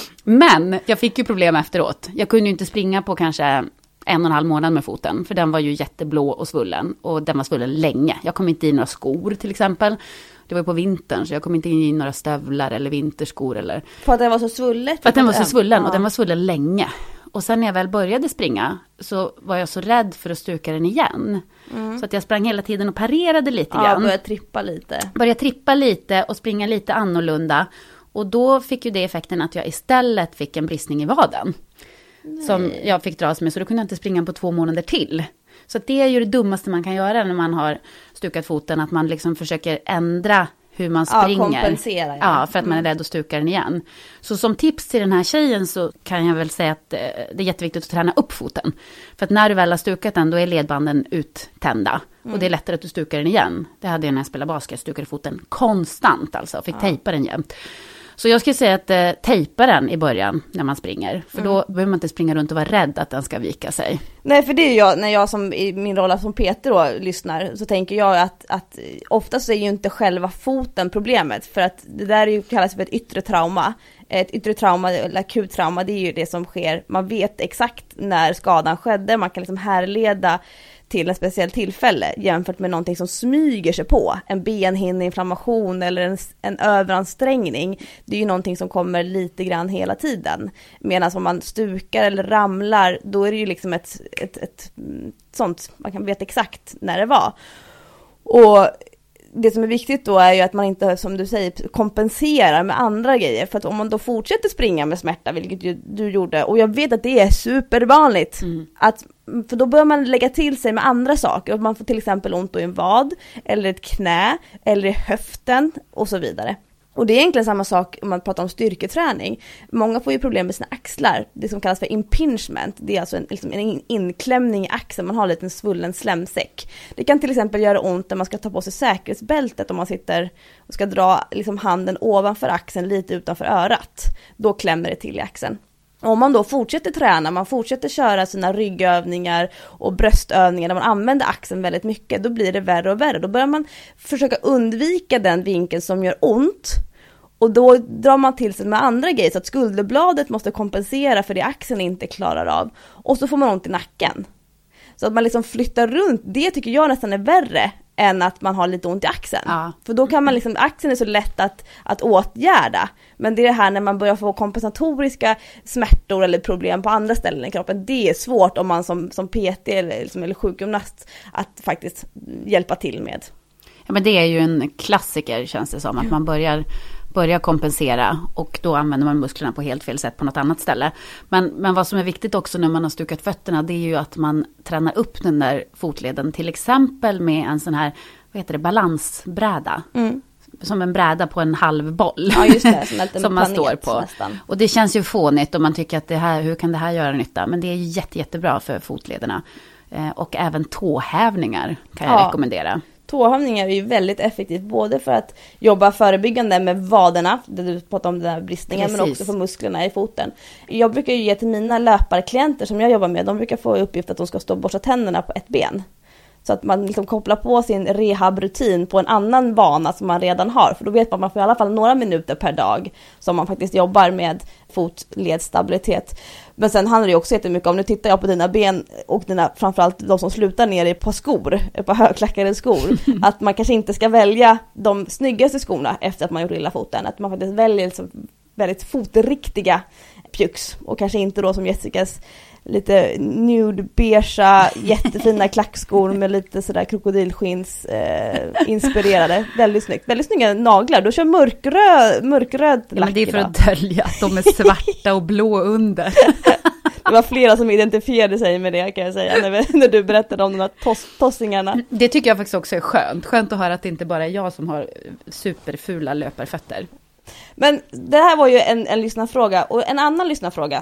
Men jag fick ju problem efteråt. Jag kunde ju inte springa på kanske en och en halv månad med foten. För den var ju jätteblå och svullen. Och den var svullen länge. Jag kom inte i några skor till exempel. Det var ju på vintern så jag kom inte in i några stövlar eller vinterskor. Eller... För att den var så svullen? För att den var så svullen och den var svullen länge. Och sen när jag väl började springa så var jag så rädd för att stuka den igen. Mm. Så att jag sprang hela tiden och parerade lite ja, grann. började trippa lite. Började trippa lite och springa lite annorlunda. Och då fick ju det effekten att jag istället fick en bristning i vaden. Nej. Som jag fick dras med, så då kunde jag inte springa på två månader till. Så det är ju det dummaste man kan göra när man har stukat foten. Att man liksom försöker ändra hur man springer. Ja, kompensera. Ja, för att man är rädd att stuka den igen. Så som tips till den här tjejen så kan jag väl säga att det är jätteviktigt att träna upp foten. För att när du väl har stukat den, då är ledbanden uttända. Mm. Och det är lättare att du stukar den igen. Det hade jag när jag spelade basket, jag stukade foten konstant alltså. Fick ja. tejpa den jämt. Så jag skulle säga att eh, tejpa den i början när man springer. För mm. då behöver man inte springa runt och vara rädd att den ska vika sig. Nej, för det är jag, när jag som i min roll som Peter då lyssnar, så tänker jag att, att oftast är ju inte själva foten problemet. För att det där är ju, kallas för ett yttre trauma. Ett yttre trauma, eller akut trauma, det är ju det som sker. Man vet exakt när skadan skedde, man kan liksom härleda till ett speciellt tillfälle jämfört med någonting som smyger sig på. En benhinneinflammation eller en, en överansträngning. Det är ju någonting som kommer lite grann hela tiden. Medan om man stukar eller ramlar, då är det ju liksom ett, ett, ett sånt, man kan veta exakt när det var. Och det som är viktigt då är ju att man inte, som du säger, kompenserar med andra grejer. För att om man då fortsätter springa med smärta, vilket ju du gjorde, och jag vet att det är supervanligt, mm. att, för då bör man lägga till sig med andra saker. Och man får till exempel ont i en vad, eller ett knä, eller i höften och så vidare. Och det är egentligen samma sak om man pratar om styrketräning. Många får ju problem med sina axlar. Det som kallas för impingement. Det är alltså en, liksom en inklämning i axeln. Man har en liten svullen slemsäck. Det kan till exempel göra ont när man ska ta på sig säkerhetsbältet. Om man sitter och ska dra liksom handen ovanför axeln, lite utanför örat. Då klämmer det till i axeln. Om man då fortsätter träna, man fortsätter köra sina ryggövningar och bröstövningar där man använder axeln väldigt mycket, då blir det värre och värre. Då börjar man försöka undvika den vinkeln som gör ont. Och då drar man till sig med andra grejer, så att skulderbladet måste kompensera för det axeln inte klarar av. Och så får man ont i nacken. Så att man liksom flyttar runt, det tycker jag nästan är värre än att man har lite ont i axeln. Ja. För då kan man liksom, axeln är så lätt att, att åtgärda. Men det är det här när man börjar få kompensatoriska smärtor eller problem på andra ställen i kroppen. Det är svårt om man som, som P T eller, liksom, eller sjukgymnast att faktiskt hjälpa till med. Ja, men det är ju en klassiker, känns det som, att man börjar börja kompensera och då använder man musklerna på helt fel sätt på något annat ställe. Men, men vad som är viktigt också när man har stukat fötterna, det är ju att man tränar upp den där fotleden, till exempel med en sån här, vad heter det, balansbräda. Mm. Som en bräda på en halv boll. Ja, just det, som, som man står på. Nästan. Och det känns ju fånigt om man tycker att det här, hur kan det här göra nytta? Men det är jätte, jättebra för fotlederna. Eh, och även tåhävningar kan jag ja. rekommendera. Tåhävningar är ju väldigt effektivt, både för att jobba förebyggande med vaderna, där du pratar om den här bristningen, Precis. men också för musklerna i foten. Jag brukar ju ge till mina löparklienter som jag jobbar med, de brukar få i uppgift att de ska stå och borsta tänderna på ett ben. Så att man liksom kopplar på sin rehabrutin på en annan bana som man redan har. För då vet man att man får i alla fall några minuter per dag som man faktiskt jobbar med fotledsstabilitet. Men sen handlar det också jättemycket om, nu tittar jag på dina ben och dina, framförallt de som slutar ner i på skor, på högklackade skor. Att man kanske inte ska välja de snyggaste skorna efter att man gjort illa foten. Att man faktiskt väljer liksom väldigt fotriktiga pjux. Och kanske inte då som Jessicas lite nude, beige, jättefina klackskor med lite sådär krokodilskins eh, inspirerade. Väldigt snyggt. Väldigt snygga naglar. Du kör mörkröd, mörkröd ja, men det är för att dölja att de är svarta och blå under. Det var flera som identifierade sig med det, kan jag säga, när, när du berättade om de här tos, tossingarna. Det tycker jag faktiskt också är skönt. Skönt att höra att det inte bara är jag som har superfula löparfötter. Men det här var ju en, en lyssnarfråga. Och en annan lyssnarfråga.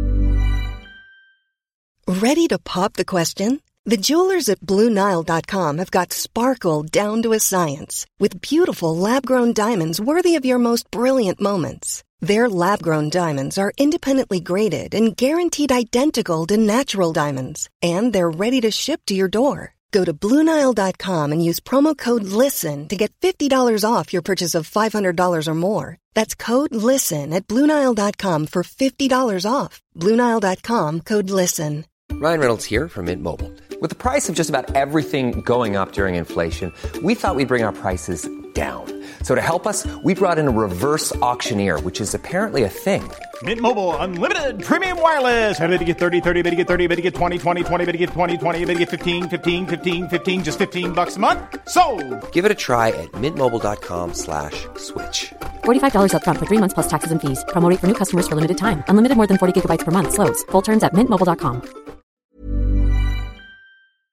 Ready to pop the question? The jewelers at Blue Nile dot com have got sparkle down to a science with beautiful lab-grown diamonds worthy of your most brilliant moments. Their lab-grown diamonds are independently graded and guaranteed identical to natural diamonds, and they're ready to ship to your door. Go to Blue Nile dot com and use promo code LISTEN to get fifty dollars off your purchase of five hundred dollars or more. That's code LISTEN at Blue Nile dot com for fifty dollars off. Blue Nile dot com, code LISTEN. Ryan Reynolds here from Mint Mobile. With the price of just about everything going up during inflation, we thought we'd bring our prices down. So to help us, we brought in a reverse auctioneer, which is apparently a thing. Mint Mobile Unlimited Premium Wireless. How to get thirty, thirty, how to get thirty, how to get twenty, twenty, twenty, how to get twenty, twenty, how to get fifteen, fifteen, fifteen, fifteen, just fifteen bucks a month? Sold! Give it a try at mintmobile.com slash switch. forty-five dollars up front for three months plus taxes and fees. Promo rate for new customers for limited time. Unlimited more than forty gigabytes per month. Slows full terms at mint mobile dot com.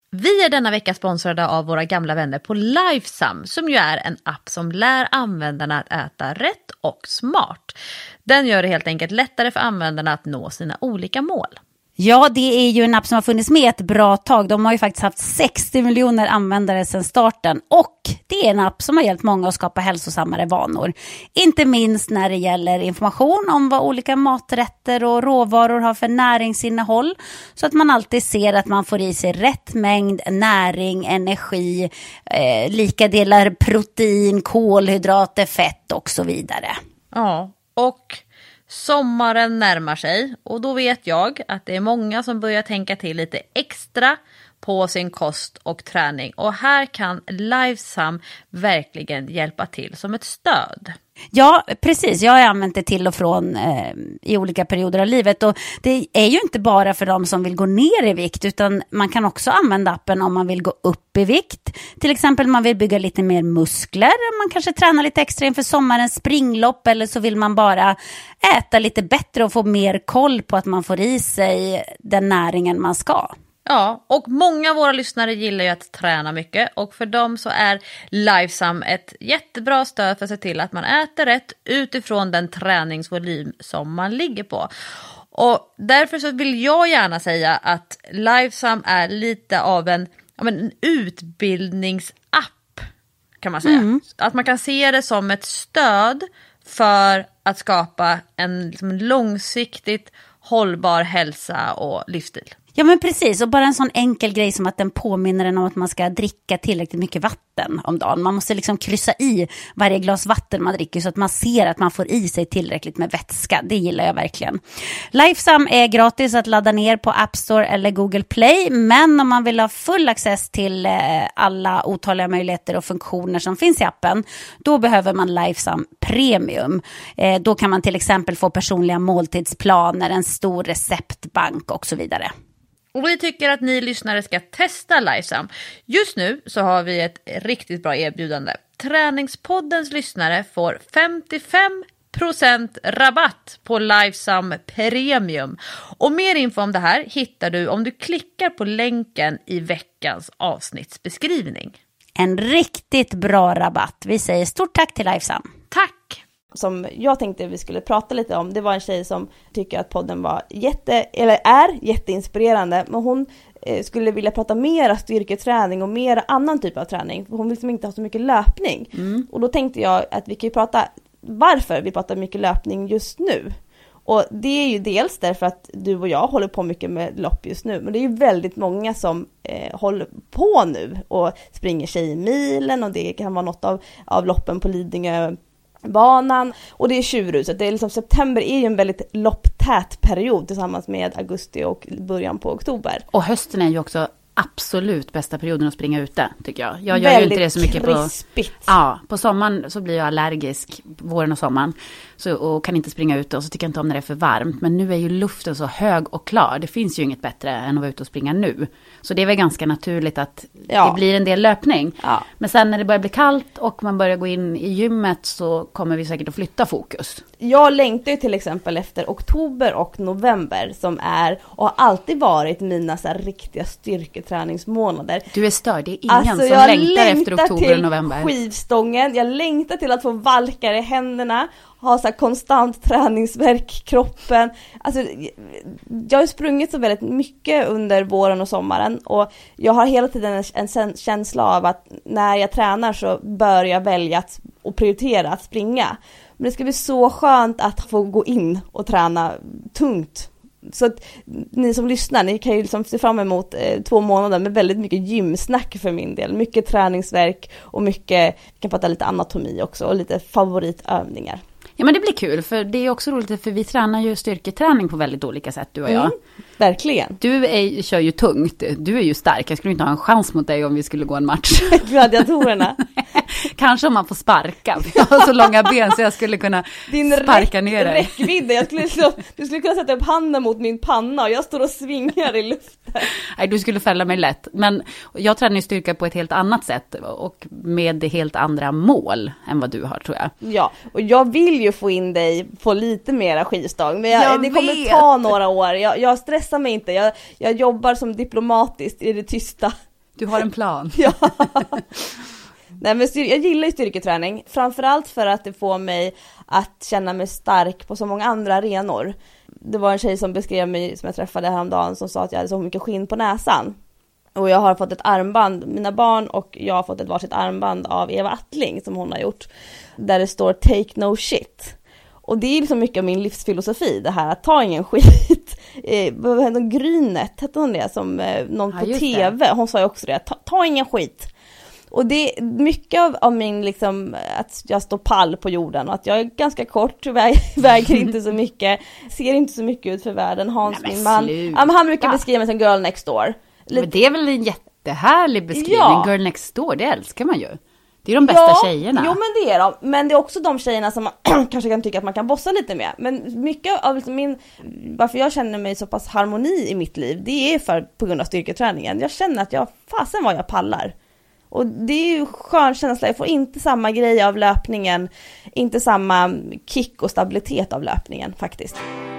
Vi är denna vecka sponsrade av våra gamla vänner på Lifesum, som ju är en app som lär användarna att äta rätt och smart. Den gör det helt enkelt lättare för användarna att nå sina olika mål. Ja, det är ju en app som har funnits med ett bra tag. De har ju faktiskt haft sextio miljoner användare sedan starten. Och det är en app som har hjälpt många att skapa hälsosammare vanor. Inte minst när det gäller information om vad olika maträtter och råvaror har för näringsinnehåll. Så att man alltid ser att man får i sig rätt mängd näring, energi, eh, lika delar protein, kolhydrater, fett och så vidare. Ja, och sommaren närmar sig och då vet jag att det är många som börjar tänka till lite extra på sin kost och träning. Och här kan Lifesum verkligen hjälpa till som ett stöd. Ja, precis. Jag har använt det till och från eh, i olika perioder av livet. Och det är ju inte bara för de som vill gå ner i vikt, utan man kan också använda appen om man vill gå upp i vikt. Till exempel man vill bygga lite mer muskler. Man kanske tränar lite extra inför sommarens springlopp, eller så vill man bara äta lite bättre och få mer koll på att man får i sig den näringen man ska. Ja, och många av våra lyssnare gillar ju att träna mycket, och för dem så är Lifesum ett jättebra stöd för att se till att man äter rätt utifrån den träningsvolym som man ligger på. Och därför så vill jag gärna säga att Lifesum är lite av en, en utbildningsapp, kan man säga. Mm. Att man kan se det som ett stöd för att skapa en, liksom, en långsiktigt hållbar hälsa och livsstil. Ja, men precis, och bara en sån enkel grej som att den påminner en om att man ska dricka tillräckligt mycket vatten om dagen. Man måste liksom kryssa i varje glas vatten man dricker så att man ser att man får i sig tillräckligt med vätska. Det gillar jag verkligen. Lifesum är gratis att ladda ner på App Store eller Google Play, men om man vill ha full access till alla otaliga möjligheter och funktioner som finns i appen, då behöver man Lifesum Premium. Då kan man till exempel få personliga måltidsplaner, en stor receptbank och så vidare. Och vi tycker att ni lyssnare ska testa Lifesum. Just nu så har vi ett riktigt bra erbjudande. Träningspoddens lyssnare får femtiofem procent rabatt på Lifesum Premium. Och mer info om det här hittar du om du klickar på länken i veckans avsnittsbeskrivning. En riktigt bra rabatt. Vi säger stort tack till Lifesum. Tack! Som jag tänkte vi skulle prata lite om, det var en tjej som tycker att podden var jätte, eller är jätteinspirerande, men hon eh, skulle vilja prata mer styrketräning och mer annan typ av träning, för hon vill liksom inte ha så mycket löpning. Mm. Och då tänkte jag att vi kan ju prata varför vi pratar mycket löpning just nu. Och det är ju dels därför att du och jag håller på mycket med lopp just nu, men det är ju väldigt många som eh, håller på nu och springer Tjejmilen, och det kan vara något av, av loppen på Lidingö banan, och det är Tjurhuset. Det är liksom, september är ju en väldigt lopptät period tillsammans med augusti och början på oktober. Och hösten är ju också absolut bästa perioden att springa ute, tycker jag. Jag gör ju inte det så mycket krispigt. på... Ja, på sommaren så blir jag allergisk, våren och sommaren, så, och kan inte springa ute, och så tycker jag inte om när det är för varmt. Men nu är ju luften så hög och klar. Det finns ju inget bättre än att vara ute och springa nu. Så det är väl ganska naturligt att ja. det blir en del löpning. Ja. Men sen när det börjar bli kallt och man börjar gå in i gymmet, så kommer vi säkert att flytta fokus. Jag längtar ju till exempel efter oktober och november, som är och har alltid varit mina så här riktiga styrketräningsmånader. Du är störd, det är ingen alltså, som längtar efter oktober och november. Jag längtar till skivstången, jag längtar till att få valkar i händerna, ha så här konstant träningsvärk i kroppen. Alltså, jag har sprungit så väldigt mycket under våren och sommaren, och jag har hela tiden en, en känsla av att när jag tränar så bör jag välja att, och prioritera att springa. Men det ska bli så skönt att få gå in och träna tungt. Så att ni som lyssnar, ni kan ju liksom se fram emot eh, två månader med väldigt mycket gymsnack för min del. Mycket träningsverk och mycket, vi kan prata lite anatomi också, och lite favoritövningar. Ja, men det blir kul, för det är också roligt, för vi tränar ju styrketräning på väldigt olika sätt, du och jag. Mm, verkligen. Du är, kör ju tungt, du är ju stark. Jag skulle inte ha en chans mot dig om vi skulle gå en match. Gladiatorerna. Kanske om man får sparka. Jag har så långa ben så jag skulle kunna Din sparka ner dig. Räckvidden. Jag skulle, så, du skulle kunna sätta upp handen mot min panna och jag står och svingar i luften. Nej, du skulle fälla mig lätt. Men jag tränar ju styrka på ett helt annat sätt och med helt andra mål än vad du har, tror jag. Ja, och jag vill ju få in dig på lite mera skivstång. Men jag, jag det kommer vet. ta några år. Jag, jag stressar mig inte. Jag, jag jobbar som diplomatiskt i det tysta. Du har en plan. Ja. Nej, men jag gillar ju styrketräning. Framförallt för att det får mig att känna mig stark på så många andra arenor. Det var en tjej som beskrev mig, som jag träffade häromdagen, som sa att jag hade så mycket skinn på näsan. Och jag har fått ett armband, mina barn och jag har fått ett varsitt armband av Eva Attling som hon har gjort. Där det står take no shit. Och det är liksom mycket av min livsfilosofi, det här att ta ingen skit. Eh, Grynet, hette hon det, som eh, någon ja, på tv, det. Hon sa ju också det, ta, ta ingen skit. Och det är mycket av, av min liksom, att jag står pall på jorden och att jag är ganska kort, vä- väger inte så mycket, ser inte så mycket ut för världen. Hans, nej, min man, ja, men han brukar beskriva mig som girl next door. Lite... Men det är väl en jättehärlig beskrivning, ja. Girl next door, det älskar man ju. Det är de bästa ja, tjejerna. Jo, men det är de. Men det är också de tjejerna som man kanske kan tycka att man kan bossa lite med. Men mycket av liksom min, varför jag känner mig så pass harmoni i mitt liv, det är för, på grund av styrketräningen. Jag känner att jag, fasen vad jag pallar. Och det är ju skön känsla. Jag får inte samma grej av löpningen, inte samma kick och stabilitet av löpningen faktiskt.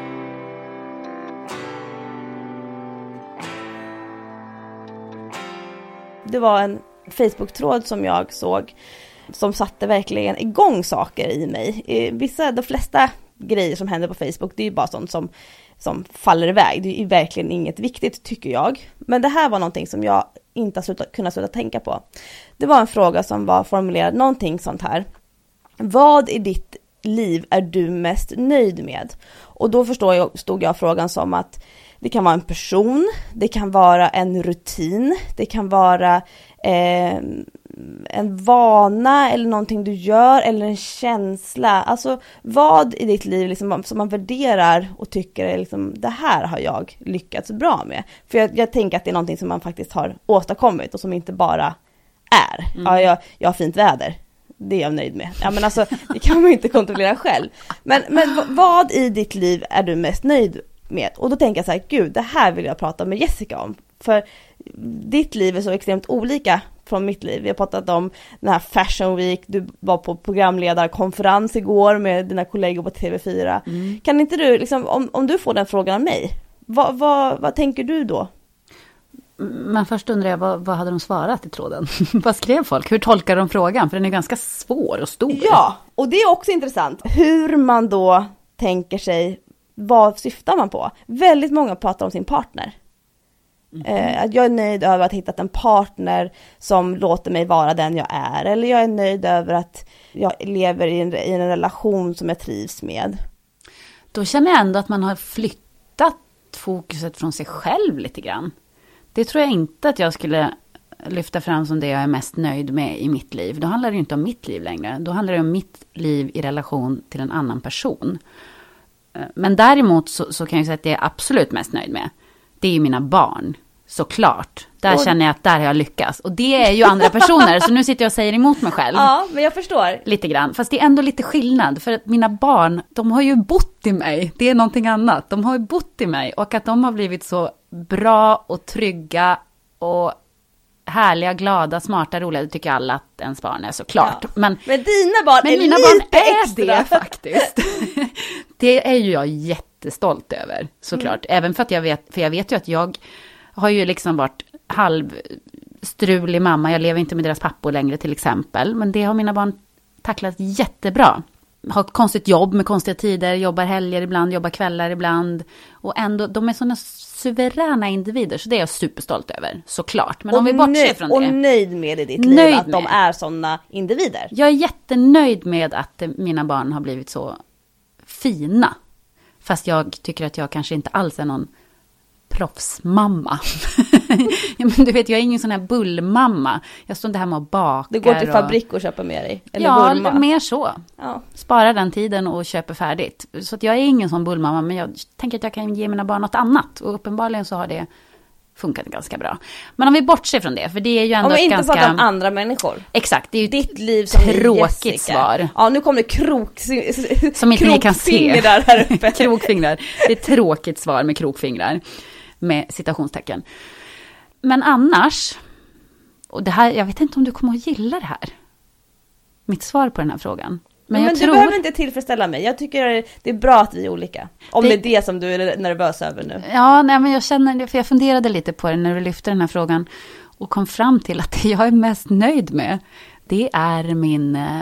Det var en Facebook-tråd som jag såg som satte verkligen igång saker i mig. Vissa, de flesta grejer som händer på Facebook, det är ju bara sånt som, som faller iväg. Det är ju verkligen inget viktigt, tycker jag. Men det här var någonting som jag inte har slutat, kunnat sluta tänka på. Det var en fråga som var formulerad, någonting sånt här. Vad i ditt liv är du mest nöjd med? Och då förstår jag, stod jag frågan som att det kan vara en person, det kan vara en rutin, det kan vara eh, en vana eller någonting du gör eller en känsla. Alltså vad i ditt liv liksom, som man värderar och tycker är liksom, det här har jag lyckats bra med. För jag, jag tänker att det är någonting som man faktiskt har åstadkommit och som inte bara är. Mm. Ja, jag, jag har fint väder. Det är jag nöjd med. Ja, men alltså, det kan man ju inte kontrollera själv. Men, men vad i ditt liv är du mest nöjd med? Och då tänker jag så här, gud, det här vill jag prata med Jessica om. För ditt liv är så extremt olika från mitt liv. Vi har pratat om den här Fashion Week, du var på programledarkonferens igår med dina kollegor på T V fyra. Mm. Kan inte du, liksom, om, om du får den frågan av mig, vad, vad, vad tänker du då? Men först undrar jag, vad, vad hade de svarat i tråden? Vad skrev folk? Hur tolkar de frågan? För den är ganska svår och stor. Ja, och det är också intressant. Hur man då tänker sig, vad syftar man på? Väldigt många pratar om sin partner. Mm. Eh, att jag är nöjd över att ha hittat en partner som låter mig vara den jag är. Eller jag är nöjd över att jag lever i en, i en relation som jag trivs med. Då känner jag ändå att man har flyttat fokuset från sig själv lite grann. Det tror jag inte att jag skulle lyfta fram som det jag är mest nöjd med i mitt liv. Då handlar det inte om mitt liv längre. Då handlar det om mitt liv i relation till en annan person. Men däremot så, så kan jag säga att det är absolut mest nöjd med. Det är ju mina barn, såklart. Där och... känner jag att där har jag lyckats. Och det är ju andra personer, så nu sitter jag och säger emot mig själv. Ja, men jag förstår. Lite grann, fast det är ändå lite skillnad. För att mina barn, de har ju bott i mig. Det är någonting annat. De har ju bott i mig. Och att de har blivit så bra och trygga och härliga, glada, smarta, roliga. Det tycker alla att ens barn är, såklart. Ja. Men, men dina barn men är mina lite barn är extra. Det faktiskt. Det är ju jag jättestolt över, såklart. Mm. Även för att jag vet, för jag vet ju att jag har ju liksom varit halvstrulig mamma. Jag lever inte med deras pappor längre till exempel. Men det har mina barn tacklat jättebra. Har ett konstigt jobb med konstiga tider, jobbar helger ibland, jobbar kvällar ibland. Och ändå, de är sådana suveräna individer, så det är jag superstolt över, såklart. Men och om vi bortser nöjd, från det. Och nöjd med i ditt liv nöjd att med. de är sådana individer. Jag är jättenöjd med att mina barn har blivit så fina. Fast jag tycker att jag kanske inte alls är någon proffsmamma. Ja, men du vet, jag är ingen sån här bullmamma. Jag står inte hemma och bakar. Du går till och... fabrik och köper med dig? Eller ja, bulma. mer så. Ja. Spara den tiden och köper färdigt. Så att jag är ingen sån bullmamma, men jag tänker att jag kan ge mina barn något annat. Och uppenbarligen så har det funkat ganska bra. Men om vi bortser från det, för det är ju ändå om vi inte ganska... pratar om andra människor. Exakt, det är ju ditt liv som tråkigt svar. Ja, nu kommer det krok... som inte ni kan se. Här uppe. Krokfingrar. Det är ett tråkigt svar med krokfingrar. Med citationstecken. Men annars, och det här, jag vet inte om du kommer att gilla det här. Mitt svar på den här frågan. Men, men jag du tror... behöver inte tillfredsställa mig. Jag tycker det är bra att vi är olika. Om det, det är det som du är nervös över nu. Ja, nej, men jag känner det, för jag funderade lite på det när du lyfte den här frågan. och kom fram till att det jag är mest nöjd med, det är min eh,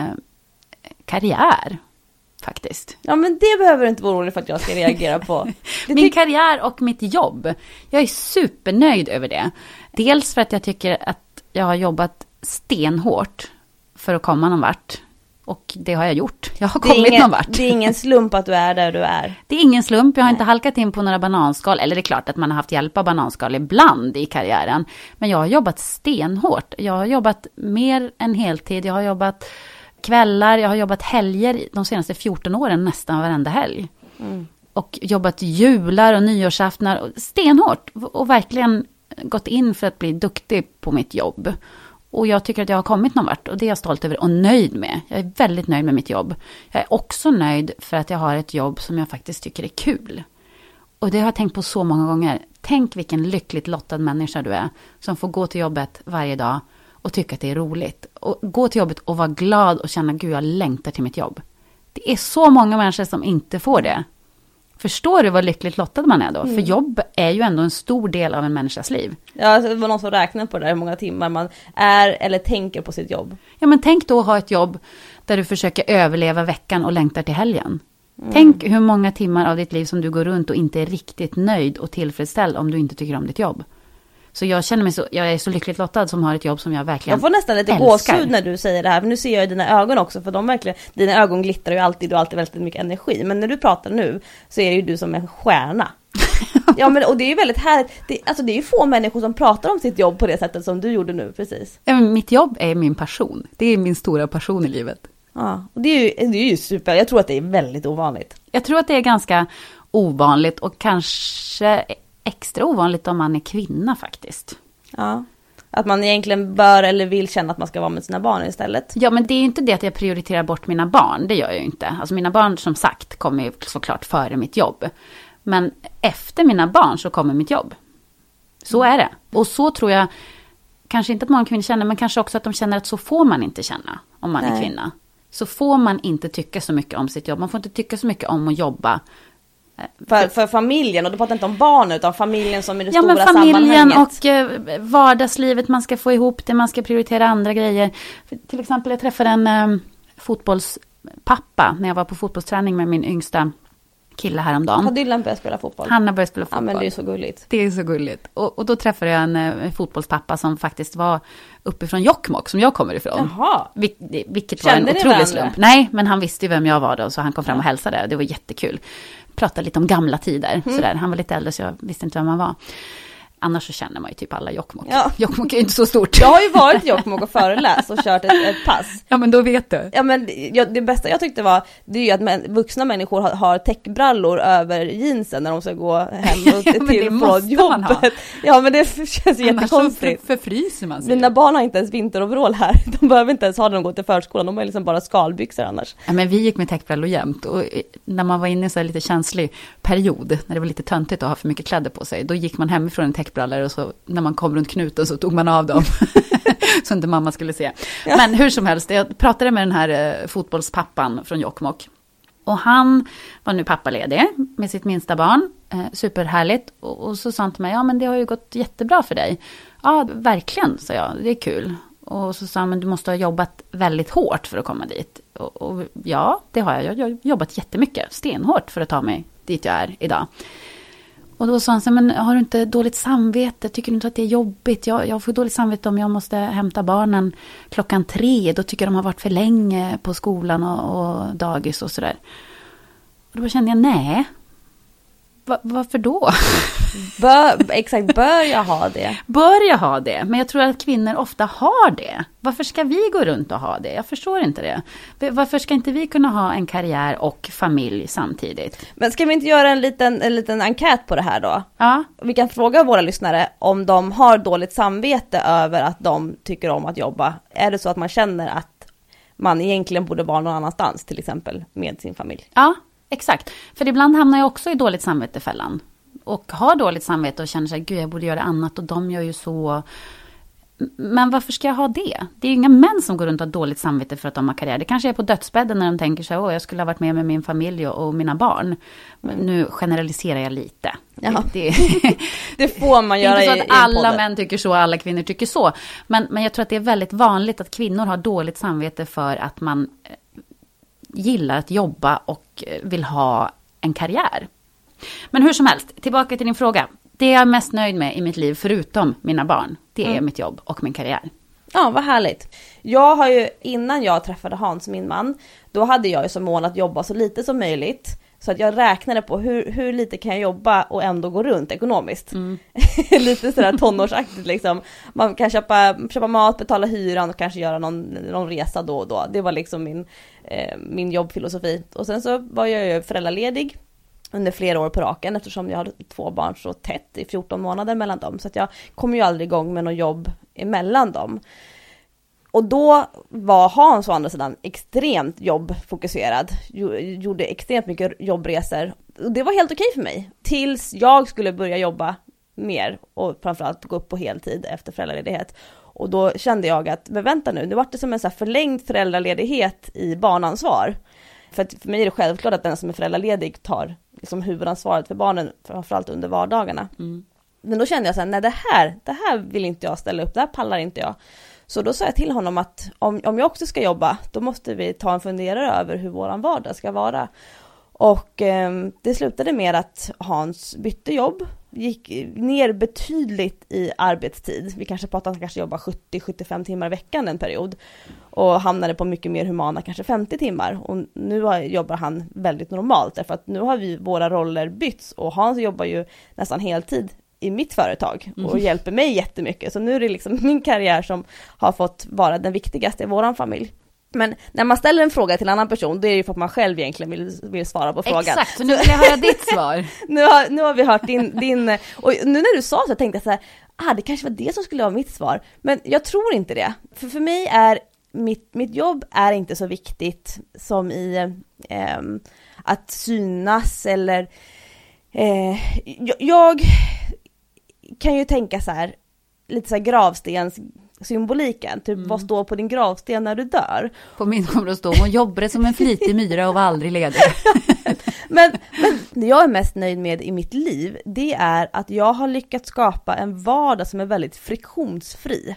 karriär faktiskt. Ja, men det behöver du inte vara orolig för att jag ska reagera på. Min ty- karriär och mitt jobb. Jag är supernöjd över det. Dels för att jag tycker att jag har jobbat stenhårt för att komma någon vart. Och det har jag gjort. Jag har kommit ingen, någon vart. Det är ingen slump att du är där du är. Det är ingen slump. Jag har Nej. inte halkat in på några bananskal. Eller det är klart att man har haft hjälp av bananskal ibland i karriären. Men jag har jobbat stenhårt. Jag har jobbat mer än heltid. Jag har jobbat kvällar. Jag har jobbat helger de senaste fjorton åren. Nästan varenda helg. Mm. Och jobbat jular och nyårsaftnar. Stenhårt. Och verkligen gått in för att bli duktig på mitt jobb. Och jag tycker att jag har kommit någon vart. Och det är jag stolt över och nöjd med. Jag är väldigt nöjd med mitt jobb. Jag är också nöjd för att jag har ett jobb som jag faktiskt tycker är kul. Och det har jag tänkt på så många gånger. Tänk vilken lyckligt lottad människa du är. Som får gå till jobbet varje dag och tycka att det är roligt. Och gå till jobbet och vara glad och känna, gud jag längtar till mitt jobb. Det är så många människor som inte får det. Förstår du vad lyckligt lottad man är då? Mm. För jobb är ju ändå en stor del av en människas liv. Ja, alltså, det var någon som räknade på det där, hur många timmar man är eller tänker på sitt jobb. Ja, men tänk då ha ett jobb där du försöker överleva veckan och längtar till helgen. Mm. Tänk hur många timmar av ditt liv som du går runt och inte är riktigt nöjd och tillfredsställd om du inte tycker om ditt jobb. Så jag känner mig så, jag är så lyckligt lottad som har ett jobb som jag verkligen Jag får nästan lite älskar. gåshud när du säger det här. Men nu ser jag i dina ögon också. För de verkligen, dina ögon glittrar ju alltid. Du har alltid väldigt mycket energi. Men när du pratar nu så är det ju du som en stjärna. Ja, men och det är ju väldigt härligt. Det, alltså det är ju få människor som pratar om sitt jobb på det sättet som du gjorde nu, precis. Ja, men mitt jobb är min passion. Det är min stora passion i livet. Ja, och det är ju, det är ju super. Jag tror att det är väldigt ovanligt. Jag tror att det är ganska ovanligt och kanske extra ovanligt om man är kvinna faktiskt. Ja, att man egentligen bör eller vill känna att man ska vara med sina barn istället. Ja, men det är ju inte det att jag prioriterar bort mina barn. Det gör jag ju inte. Alltså mina barn som sagt kommer ju såklart före mitt jobb. Men efter mina barn så kommer mitt jobb. Så är det. Och så tror jag, kanske inte att många kvinnor känner, men kanske också att de känner att så får man inte känna om man Nej. är kvinna. Så får man inte tycka så mycket om sitt jobb. Man får inte tycka så mycket om att jobba. För, för familjen, och du pratar inte om barn utan familjen som är det ja, stora men familjen sammanhanget. Och eh, vardagslivet, man ska få ihop det, man ska prioritera andra grejer. För, till exempel jag träffade en eh, fotbollspappa när jag var på fotbollsträning med min yngsta kille häromdagen. Har Dylan börjat spela fotboll? Han har börjat spela fotboll. Ja, men det är så gulligt. Det är så gulligt. Och, och då träffade jag en eh, fotbollspappa som faktiskt var uppifrån Jokkmokk, som jag kommer ifrån. Jaha. Vil, vilket Kände var en ni otrolig varandra? slump. Nej, men han visste ju vem jag var då, så han kom fram och hälsade. Det var jättekul. Pratade lite om gamla tider. Mm. Sådär. Han var lite äldre så jag visste inte vem han var. Annars så känner man ju typ alla Jokkmokk. Ja. Jokkmokk är ju inte så stort. Jag har ju varit i Jokkmokk och föreläst och kört ett, ett pass. Ja, men då vet du. Ja, men jag, det bästa jag tyckte var, det är ju att män, vuxna människor har, har täckbrallor över jeansen när de ska gå hem och ja, till från jobbet. Ja, men det känns jättekonstigt. För, förfryser man sig. Mina barn har inte ens vinteroverall här. De behöver inte ens ha när de går till förskolan. De har liksom bara skalbyxor annars. Ja, men vi gick med täckbrallor jämt. Och när man var inne i en så här lite känslig period, när det var lite töntigt att ha för mycket kläder på sig, då gick man hemifrån en täckbrallor och så när man kom runt knuten så tog man av dem. Så inte mamma skulle se. Ja. Men hur som helst, jag pratade med den här eh, fotbollspappan från Jokkmokk. Och han var nu pappaledig med sitt minsta barn. Eh, superhärligt. Och, och så sa han till mig, ja men det har ju gått jättebra för dig. Ja, verkligen, sa jag. Det är kul. Och så sa han, men du måste ha jobbat väldigt hårt för att komma dit. Och, och ja, det har jag. Jag har jobbat jättemycket, stenhårt för att ta mig dit jag är idag. Och då sa han så, men har du inte dåligt samvete? Tycker du inte att det är jobbigt? Jag, jag får dåligt samvete om jag måste hämta barnen klockan tre. Då tycker jag de har varit för länge på skolan och, och dagis och sådär. Och då kände jag, nej. Va, varför då? Bör, exakt, bör jag ha det? Bör jag ha det? Men jag tror att kvinnor ofta har det. Varför ska vi gå runt och ha det? Jag förstår inte det. Varför ska inte vi kunna ha en karriär och familj samtidigt? Men ska vi inte göra en liten, en liten enkät på det här då? Ja. Vi kan fråga våra lyssnare om de har dåligt samvete över att de tycker om att jobba. Är det så att man känner att man egentligen borde vara någon annanstans, till exempel med sin familj? Ja, exakt. För ibland hamnar jag också i dåligt samvetefällan. Och har dåligt samvete och känner sig, gud jag borde göra annat och de gör ju så. Men varför ska jag ha det? Det är ju inga män som går runt och har dåligt samvete för att de har karriär. Det kanske är på dödsbädden när de tänker sig, åh, jag skulle ha varit med med min familj och, och mina barn. Men nu generaliserar jag lite. Ja. Det, det får man göra. Det är inte så att alla podden. män tycker så, alla kvinnor tycker så. Men, men jag tror att det är väldigt vanligt att kvinnor har dåligt samvete för att man gillar att jobba och vill ha en karriär. Men hur som helst, tillbaka till din fråga. Det jag är mest nöjd med i mitt liv, förutom mina barn, det är mm. mitt jobb och min karriär. Ja, vad härligt. Jag har ju, innan jag träffade Hans, min man, då hade jag ju som mål att jobba så lite som möjligt. Så att jag räknade på hur, hur lite kan jag jobba och ändå gå runt ekonomiskt. Mm. Lite sådär tonårsaktigt liksom. Man kan köpa, köpa mat, betala hyran och kanske göra någon, någon resa då och då. Det var liksom min, eh, min jobbfilosofi. Och sen så var jag ju föräldraledig under flera år på raken, eftersom jag hade två barn så tätt i fjorton månader mellan dem. Så att jag kom ju aldrig igång med något jobb emellan dem. Och då var Hans å andra sidan extremt jobbfokuserad. Gjorde extremt mycket jobbresor. Och det var helt okej för mig. Tills jag skulle börja jobba mer. Och framförallt gå upp på heltid efter föräldraledighet. Och då kände jag att, men vänta nu, nu var det som en så här förlängd föräldraledighet i barnansvar. För, att för mig är det självklart att den som är föräldraledig tar liksom huvudansvaret för barnen, framförallt under vardagarna. Mm. Men då kände jag så här, nej det här, det här vill inte jag ställa upp, det här pallar inte jag. Så då sa jag till honom att om, om jag också ska jobba, då måste vi ta en funderare över hur våran vardag ska vara. Och eh, det slutade med att Hans bytte jobb, gick ner betydligt i arbetstid. Vi kanske pratade att han kanske jobbar sjuttio till sjuttiofem timmar i veckan en period. Och hamnade på mycket mer humana, kanske femtio timmar. Och nu jobbar han väldigt normalt, därför att nu har vi våra roller bytts. Och Hans jobbar ju nästan heltid i mitt företag och mm. hjälper mig jättemycket. Så nu är det liksom min karriär som har fått vara den viktigaste i våran familj. Men när man ställer en fråga till en annan person, då är det ju för att man själv egentligen vill, vill svara på frågan. Exakt, så nu vill jag höra ditt svar. nu, har, nu har vi hört din, din... Och nu när du sa så tänkte jag så här, ah, det kanske var det som skulle vara mitt svar. Men jag tror inte det. För för mig är mitt, mitt jobb är inte så viktigt som i eh, att synas eller... Eh, jag, jag kan ju tänka så här, lite så här gravstens symboliken, typ mm. vad står på din gravsten när du dör? På min kommer det stå, hon jobbade som en flitig myra och var aldrig ledig. men, men det jag är mest nöjd med i mitt liv, det är att jag har lyckats skapa en vardag som är väldigt friktionsfri.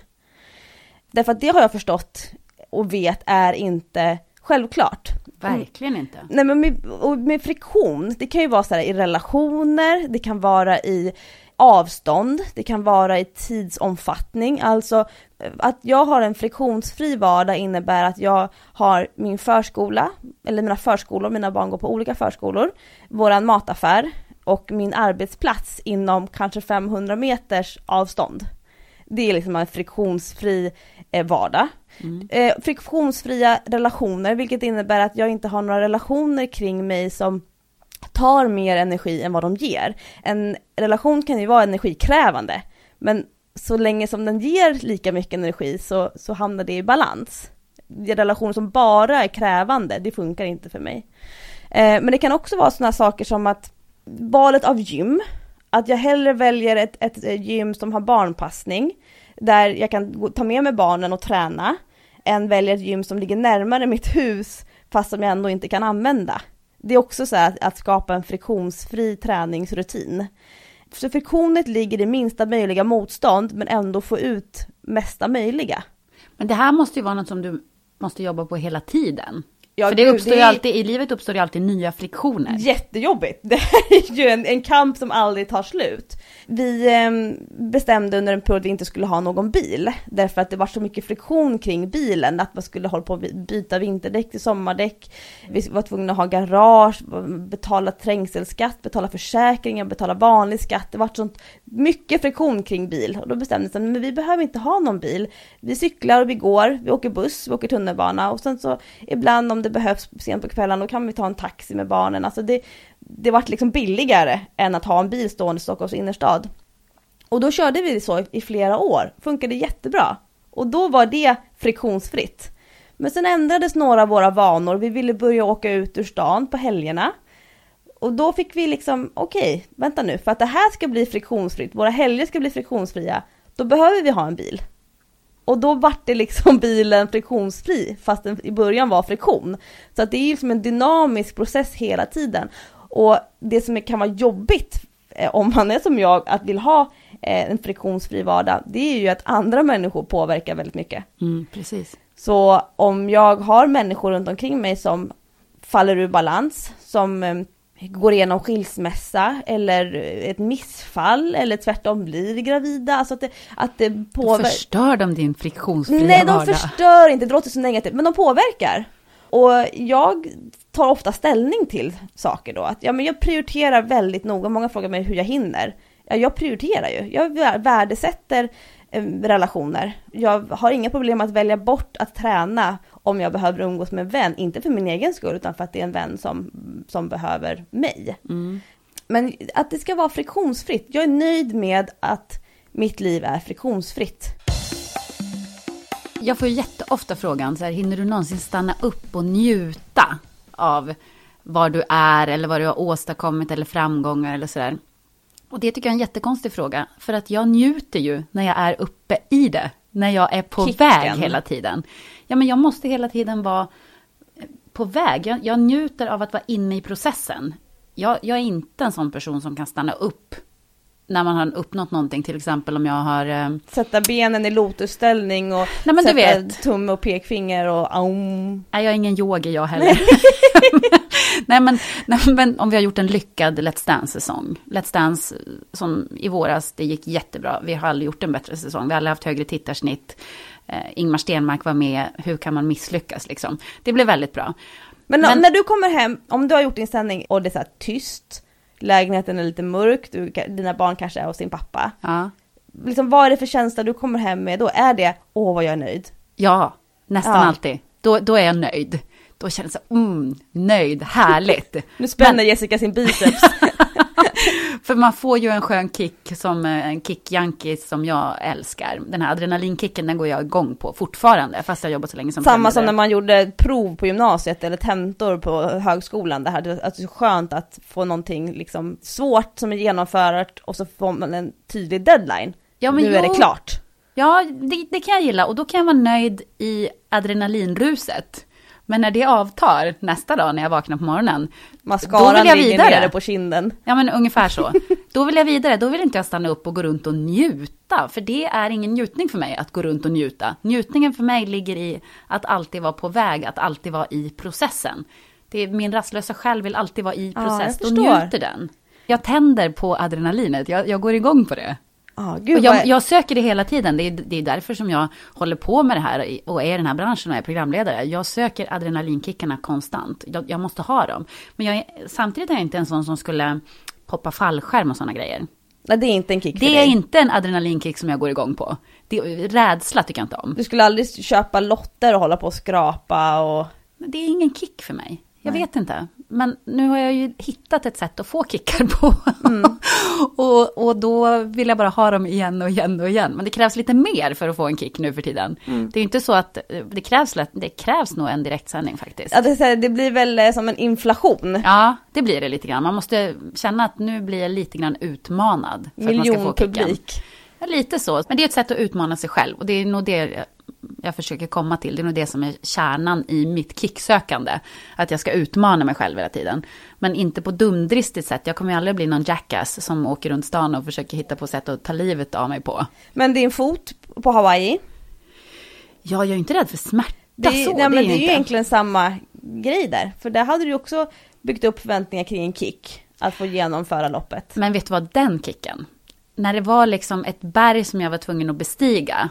Därför att det har jag förstått och vet är inte självklart. Verkligen inte. Nej, men med, och med friktion, det kan ju vara så här i relationer, det kan vara i avstånd, det kan vara i tidsomfattning. Alltså att jag har en friktionsfri vardag innebär att jag har min förskola, eller mina förskolor, mina barn går på olika förskolor, våran mataffär och min arbetsplats inom kanske femhundra meters avstånd. Det är liksom en friktionsfri eh, vardag. Mm. Eh, friktionsfria relationer, vilket innebär att jag inte har några relationer kring mig som tar mer energi än vad de ger. En relation kan ju vara energikrävande, men så länge som den ger lika mycket energi så, så hamnar det i balans. En relation som bara är krävande, det funkar inte för mig. Eh, men det kan också vara sådana saker som att valet av gym, att jag hellre väljer ett, ett gym som har barnpassning, där jag kan ta med mig barnen och träna, än väljer ett gym som ligger närmare mitt hus fast som jag ändå inte kan använda. Det är också så här att skapa en friktionsfri träningsrutin. Så friktionet ligger i minsta möjliga motstånd men ändå få ut mesta möjliga. Men det här måste ju vara något som du måste jobba på hela tiden. Ja, för det gud, uppstår det ju är... alltid, i livet uppstår ju alltid nya friktioner. Jättejobbigt. Det här är ju en, en kamp som aldrig tar slut. Vi eh, bestämde under en period att vi inte skulle ha någon bil. Därför att det var så mycket friktion kring bilen. Att man skulle hålla på att byta vinterdäck till sommardäck. Vi var tvungna att ha garage, betala trängselskatt, betala försäkringar, betala vanlig skatt. Det var sånt mycket friktion kring bil. Och då bestämde vi att men vi behöver inte ha någon bil. Vi cyklar och vi går, vi åker buss, vi åker tunnelbana. Och sen så ibland om det behövs sent på kvällen, då kan vi ta en taxi med barnen. Alltså det, det var liksom billigare än att ha en bil stående i Stockholms innerstad. Och då körde vi det så i flera år. Funkade jättebra. Och då var det friktionsfritt. Men sen ändrades några av våra vanor. Vi ville börja åka ut ur stan på helgerna. Och då fick vi liksom, okej, okay, vänta nu. För att det här ska bli friktionsfritt, våra helger ska bli friktionsfria, då behöver vi ha en bil. Och då vart det liksom bilen friktionsfri fast den i början var friktion. Så att det är ju som en dynamisk process hela tiden. Och det som kan vara jobbigt eh, om man är som jag att vill ha eh, en friktionsfri vardag, det är ju att andra människor påverkar väldigt mycket. Mm, precis. Så om jag har människor runt omkring mig som faller ur balans, som eh, går igenom skilsmässa eller ett missfall eller tvärtom blir gravida, alltså att det, att det påverkar. Förstör de din friktionsfria Nej, de vardag? förstör inte, det låter så negativt, men de påverkar. Och jag tar ofta ställning till saker då. Att, ja, men jag prioriterar väldigt noga. Många frågar mig hur jag hinner. Ja, jag prioriterar ju. Jag värdesätter eh, relationer. Jag har inga problem att välja bort att träna om jag behöver umgås med en vän. Inte för min egen skull utan för att det är en vän som, som behöver mig. Mm. Men att det ska vara friktionsfritt. Jag är nöjd med att mitt liv är friktionsfritt. Jag får ju jätteofta frågan, så här, hinner du någonsin stanna upp och njuta av var du är eller vad du har åstadkommit eller framgångar eller sådär. Och det tycker jag är en jättekonstig fråga, för att jag njuter ju när jag är uppe i det, när jag är på Kicken. väg hela tiden. Ja, men jag måste hela tiden vara på väg. Jag, jag njuter av att vara inne i processen. Jag, jag är inte en sån person som kan stanna upp när man har uppnått någonting, till exempel om jag har... Eh... Sätta benen i lotusställning och Nej, men sätta du vet. tumme och pekfinger och... Aum. Nej, jag är ingen yogi jag heller. nej, men, nej, men om vi har gjort en lyckad Let's Dance-säsong. Let's Dance som i våras, det gick jättebra. Vi har aldrig gjort en bättre säsong. Vi har aldrig haft högre tittarsnitt. Eh, Ingmar Stenmark var med. Hur kan man misslyckas liksom? Det blev väldigt bra. Men, men när du kommer hem, om du har gjort din sändning och det är så här tyst... lägenheten är lite mörk, du, dina barn kanske är hos sin pappa. Ja. Liksom, vad är det för känsla du kommer hem med? Då är det, åh vad jag är nöjd. Ja, nästan ja. alltid. Då, då är jag nöjd. Då känns det så, mm, nöjd, härligt. Nu spänner Men... Jessica sin biceps. För man får ju en skön kick, som en kick-junkie som jag älskar. Den här adrenalinkicken, den går jag igång på fortfarande, fast jag jobbat så länge som Samma tränare. Som när man gjorde prov på gymnasiet eller tentor på högskolan. Det här, det är så skönt att få någonting liksom svårt som är genomfört och så får man en tydlig deadline. Ja, men nu jo. är det klart. Ja, det, det kan jag gilla, och då kan jag vara nöjd i adrenalinruset. Men när det avtar nästa dag när jag vaknar på morgonen, mascaran då vill jag vidare. Nere på kinden. Ja, men ungefär så. Då vill jag vidare. Då vill inte jag stanna upp och gå runt och njuta. För det är ingen njutning för mig att gå runt och njuta. Njutningen för mig ligger i att alltid vara på väg, att alltid vara i processen. Det är, min rastlösa själ vill alltid vara i process. Ja, och njuter den. Jag tänder på adrenalinet. Jag, jag går igång på det. Oh, gud, och jag, jag söker det hela tiden. Det är, det är därför som jag håller på med det här och är i den här branschen och är programledare. Jag söker adrenalinkickarna konstant. Jag, jag måste ha dem. Men jag är, samtidigt är jag inte en sån som skulle hoppa fallskärm och såna grejer. Nej, det är inte en kick för Det dig. är inte en adrenalinkick som jag går igång på. Det, rädsla tycker jag inte om. Du skulle aldrig köpa lotter och hålla på och skrapa och... Det är ingen kick för mig. Jag Nej. vet inte. Men nu har jag ju hittat ett sätt att få kickar på. Mm. och, och då vill jag bara ha dem igen och igen och igen. Men det krävs lite mer för att få en kick nu för tiden. Mm. Det är ju inte så att det krävs, det krävs nog en direktsändning faktiskt. Ja, det, det blir väl som en inflation. Ja, det blir det lite grann. Man måste känna att nu blir jag lite grann utmanad. För Miljon att man ska få kicken. Publik. Ja, lite så. Men det är ett sätt att utmana sig själv. Och det är nog det jag försöker komma till. Det är nog det som är kärnan i mitt kicksökande. Att jag ska utmana mig själv hela tiden. Men inte på dumdristigt sätt. Jag kommer ju aldrig bli någon jackass som åker runt stan och försöker hitta på sätt att ta livet av mig på. Men din fot på Hawaii? Ja, jag är ju inte rädd för smärta. Det, så, nej, det men är det är ju inte. egentligen samma grej där. För där hade du också byggt upp förväntningar kring en kick. Att få genomföra loppet. Men vet du vad, den kicken? När det var liksom ett berg som jag var tvungen att bestiga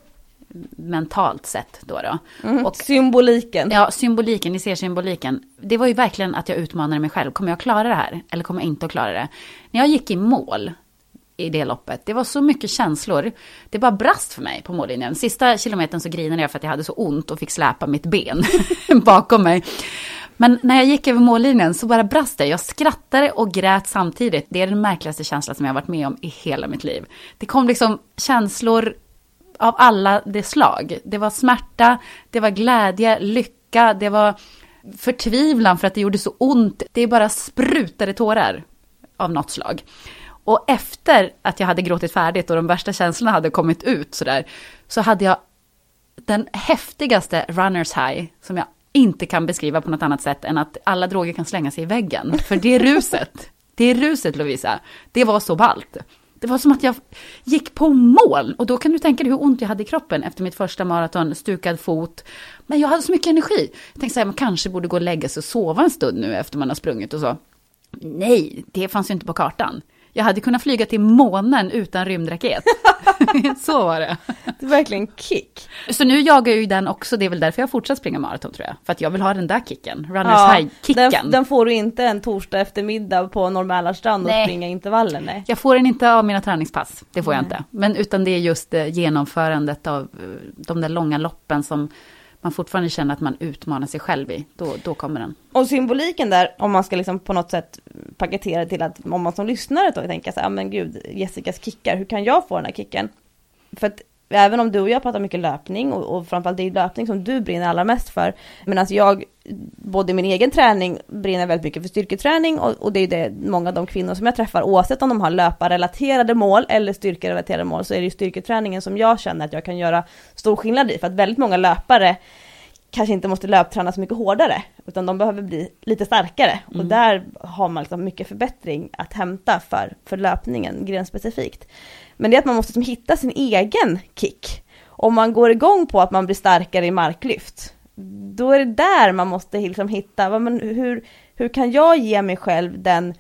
mentalt sett då då. Mm, och symboliken. Ja, symboliken, ni ser symboliken. Det var ju verkligen att jag utmanade mig själv. Kommer jag klara det här? Eller kommer jag inte att klara det? När jag gick i mål i det loppet, det var så mycket känslor. Det bara brast för mig på mållinjen. Sista kilometern så grinade jag för att jag hade så ont och fick släpa mitt ben bakom mig. Men när jag gick över mållinjen så bara brast det. Jag skrattade och grät samtidigt. Det är den märkligaste känslan som jag har varit med om i hela mitt liv. Det kom liksom känslor av alla det slag. Det var smärta, det var glädje, lycka, det var förtvivlan för att det gjorde så ont. Det bara sprutade tårar av något slag. Och efter att jag hade gråtit färdigt och de värsta känslorna hade kommit ut så där, så hade jag den häftigaste runners high som jag inte kan beskriva på något annat sätt än att alla droger kan slänga sig i väggen. För det är ruset. Det är ruset, Lovisa. Det var så ballt. Det var som att jag gick på mål. Och då kan du tänka dig hur ont jag hade i kroppen efter mitt första maraton, stukad fot. Men jag hade så mycket energi. Jag tänkte att man kanske borde gå och lägga sig och sova en stund nu efter man har sprungit och så. Nej, det fanns ju inte på kartan. Jag hade kunnat flyga till månen utan rymdraket. Så var det. Det är verkligen kick. Så nu jagar jag ju den också. Det är väl därför jag fortsatt springa maraton, tror jag. För att jag vill ha den där kicken. Runners ja, high-kicken. Den, den får du inte en torsdag eftermiddag på Norrmälarstrand och nej. springa intervallen. Nej. Jag får den inte av mina träningspass. Det får nej. jag inte. Men utan det är just genomförandet av de där långa loppen som man fortfarande känner att man utmanar sig själv i, då, då kommer den. Och symboliken där, om man ska liksom på något sätt paketera till att om man som lyssnare då tänker så här, men gud, Jessicas kickar, hur kan jag få den här kicken? För att även om du och jag pratar mycket löpning och, och framförallt det är löpning som du brinner allra mest för, men alltså jag, både i min egen träning brinner väldigt mycket för styrketräning och, och det är det många av de kvinnor som jag träffar, oavsett om de har löparrelaterade mål eller styrkerelaterade mål, så är det ju styrketräningen som jag känner att jag kan göra stor skillnad i, för att väldigt många löpare kanske inte måste löpträna så mycket hårdare, utan de behöver bli lite starkare. Mm. Och där har man liksom mycket förbättring att hämta för, för löpningen, grenspecifikt. Men det är att man måste liksom hitta sin egen kick. Om man går igång på att man blir starkare i marklyft, då är det där man måste liksom hitta, men hur, hur kan jag ge mig själv den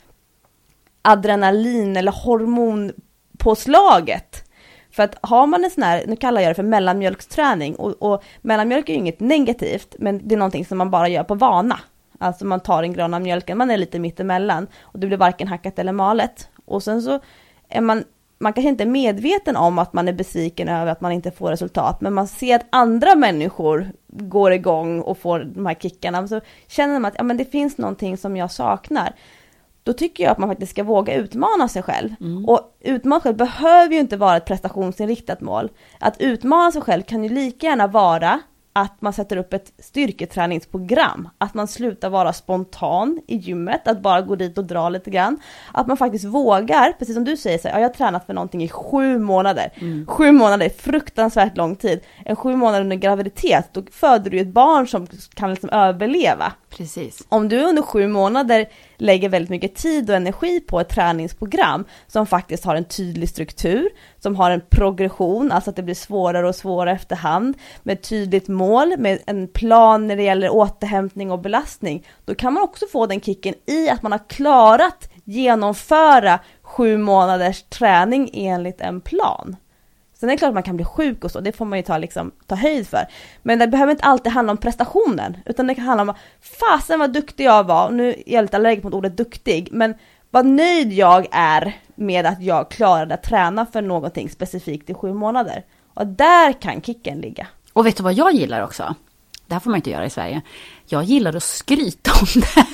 adrenalin eller hormonpåslaget? För att har man en sån här, nu kallar jag det för mellanmjölksträning, och, och mellanmjölk är ju inget negativt, men det är någonting som man bara gör på vana. Alltså man tar den gröna mjölken, man är lite mittemellan och det blir varken hackat eller malet. Och sen så är man, man kanske inte är medveten om att man är besviken över att man inte får resultat, men man ser att andra människor går igång och får de här kickarna, så känner man att ja, men det finns någonting som jag saknar. Då tycker jag att man faktiskt ska våga utmana sig själv. Mm. Och utmana sig själv behöver ju inte vara ett prestationsinriktat mål. Att utmana sig själv kan ju lika gärna vara att man sätter upp ett styrketräningsprogram. Att man slutar vara spontan i gymmet. Att bara gå dit och dra lite grann. Att man faktiskt vågar, precis som du säger, så här, ja, jag har tränat för någonting i sju månader. Mm. Sju månader är fruktansvärt lång tid. En sju månader under graviditet, då föder du ett barn som kan liksom överleva. Precis. Om du under sju månader lägger väldigt mycket tid och energi på ett träningsprogram som faktiskt har en tydlig struktur, som har en progression, alltså att det blir svårare och svårare efterhand, med ett tydligt mål, med en plan när det gäller återhämtning och belastning, då kan man också få den kicken i att man har klarat genomföra sju månaders träning enligt en plan. Sen är det klart att man kan bli sjuk och så, det får man ju ta, liksom, ta höjd för. Men det behöver inte alltid handla om prestationen, utan det kan handla om fasen vad duktig jag var. Nu är jag lite allergisk mot ordet duktig, men vad nöjd jag är med att jag klarade att träna för någonting specifikt i sju månader. Och där kan kicken ligga. Och vet du vad jag gillar också? Det här får man inte göra i Sverige. Jag gillar att skryta om det.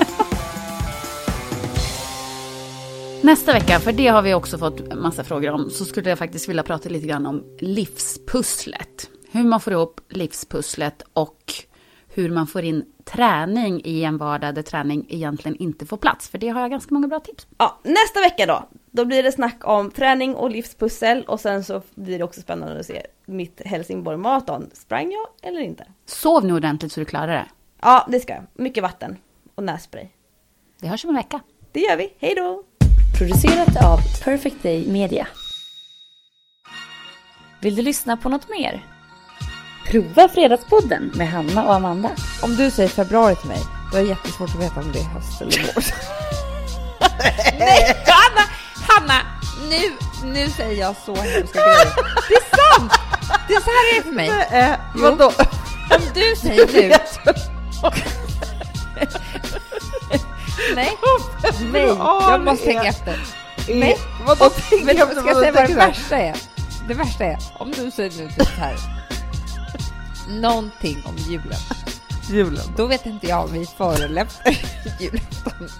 Nästa vecka, för det har vi också fått massa frågor om, så skulle jag faktiskt vilja prata lite grann om livspusslet. Hur man får ihop livspusslet och hur man får in träning i en vardag där träning egentligen inte får plats. För det har jag ganska många bra tips. Ja, nästa vecka då, då blir det snack om träning och livspussel, och sen så blir det också spännande att se mitt Helsingborg maraton. Sprang jag eller inte? Sov nu ordentligt så du klarar det. Ja, det ska jag. Mycket vatten och nässpray. Det hörs om en vecka. Det gör vi. Hej då! Producerat av Perfect Day Media. Vill du lyssna på något mer? Prova Fredagspodden med Hanna och Amanda. Om du säger februari till mig, då är det jättesvårt att veta om det är höst eller vår. Nej, Hanna! Hanna! Nu, nu säger jag så hemska grejer. Det är sant! Det är så här det är för mig. Äh, vadå? Om du säger nu... Nej, nej, jag måste tänka efter. Nej, vadå? Och, men jag ska säga vad det värsta är. Det värsta är, om du säger nu typ här någonting om julen. Julen. Då vet inte jag om vi förelämnar julafton.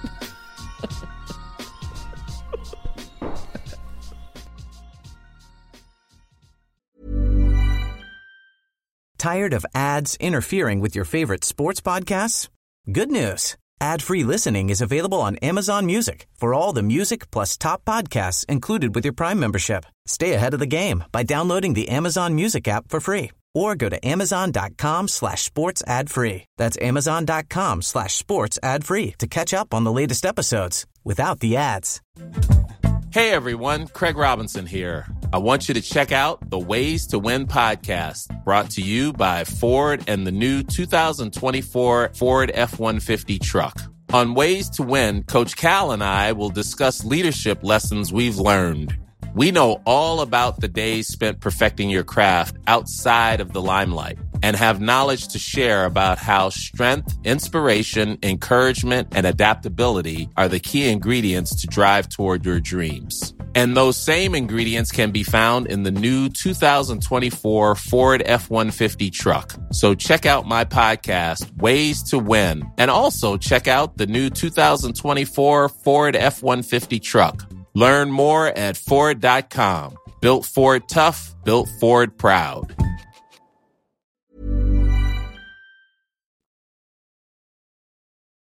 Tired of ads interfering with your favorite sports podcasts? Good news. Ad-free listening is available on Amazon Music for all the music plus top podcasts included with your Prime membership. Stay ahead of the game by downloading the Amazon Music app for free or go to amazon.com slash sports ad free. That's amazon.com slash sports ad free to catch up on the latest episodes without the ads. Hey everyone, Craig Robinson here. I want you to check out the Ways to Win podcast, brought to you by Ford and the new two thousand twenty-four Ford F one fifty truck. On Ways to Win, Coach Cal and I will discuss leadership lessons we've learned. We know all about the days spent perfecting your craft outside of the limelight and have knowledge to share about how strength, inspiration, encouragement, and adaptability are the key ingredients to drive toward your dreams. And those same ingredients can be found in the new two thousand twenty-four Ford F one fifty truck. So check out my podcast, Ways to Win, and also check out the new two thousand twenty-four Ford F one fifty truck. Learn more at Ford dot com. Built Ford tough, built Ford proud.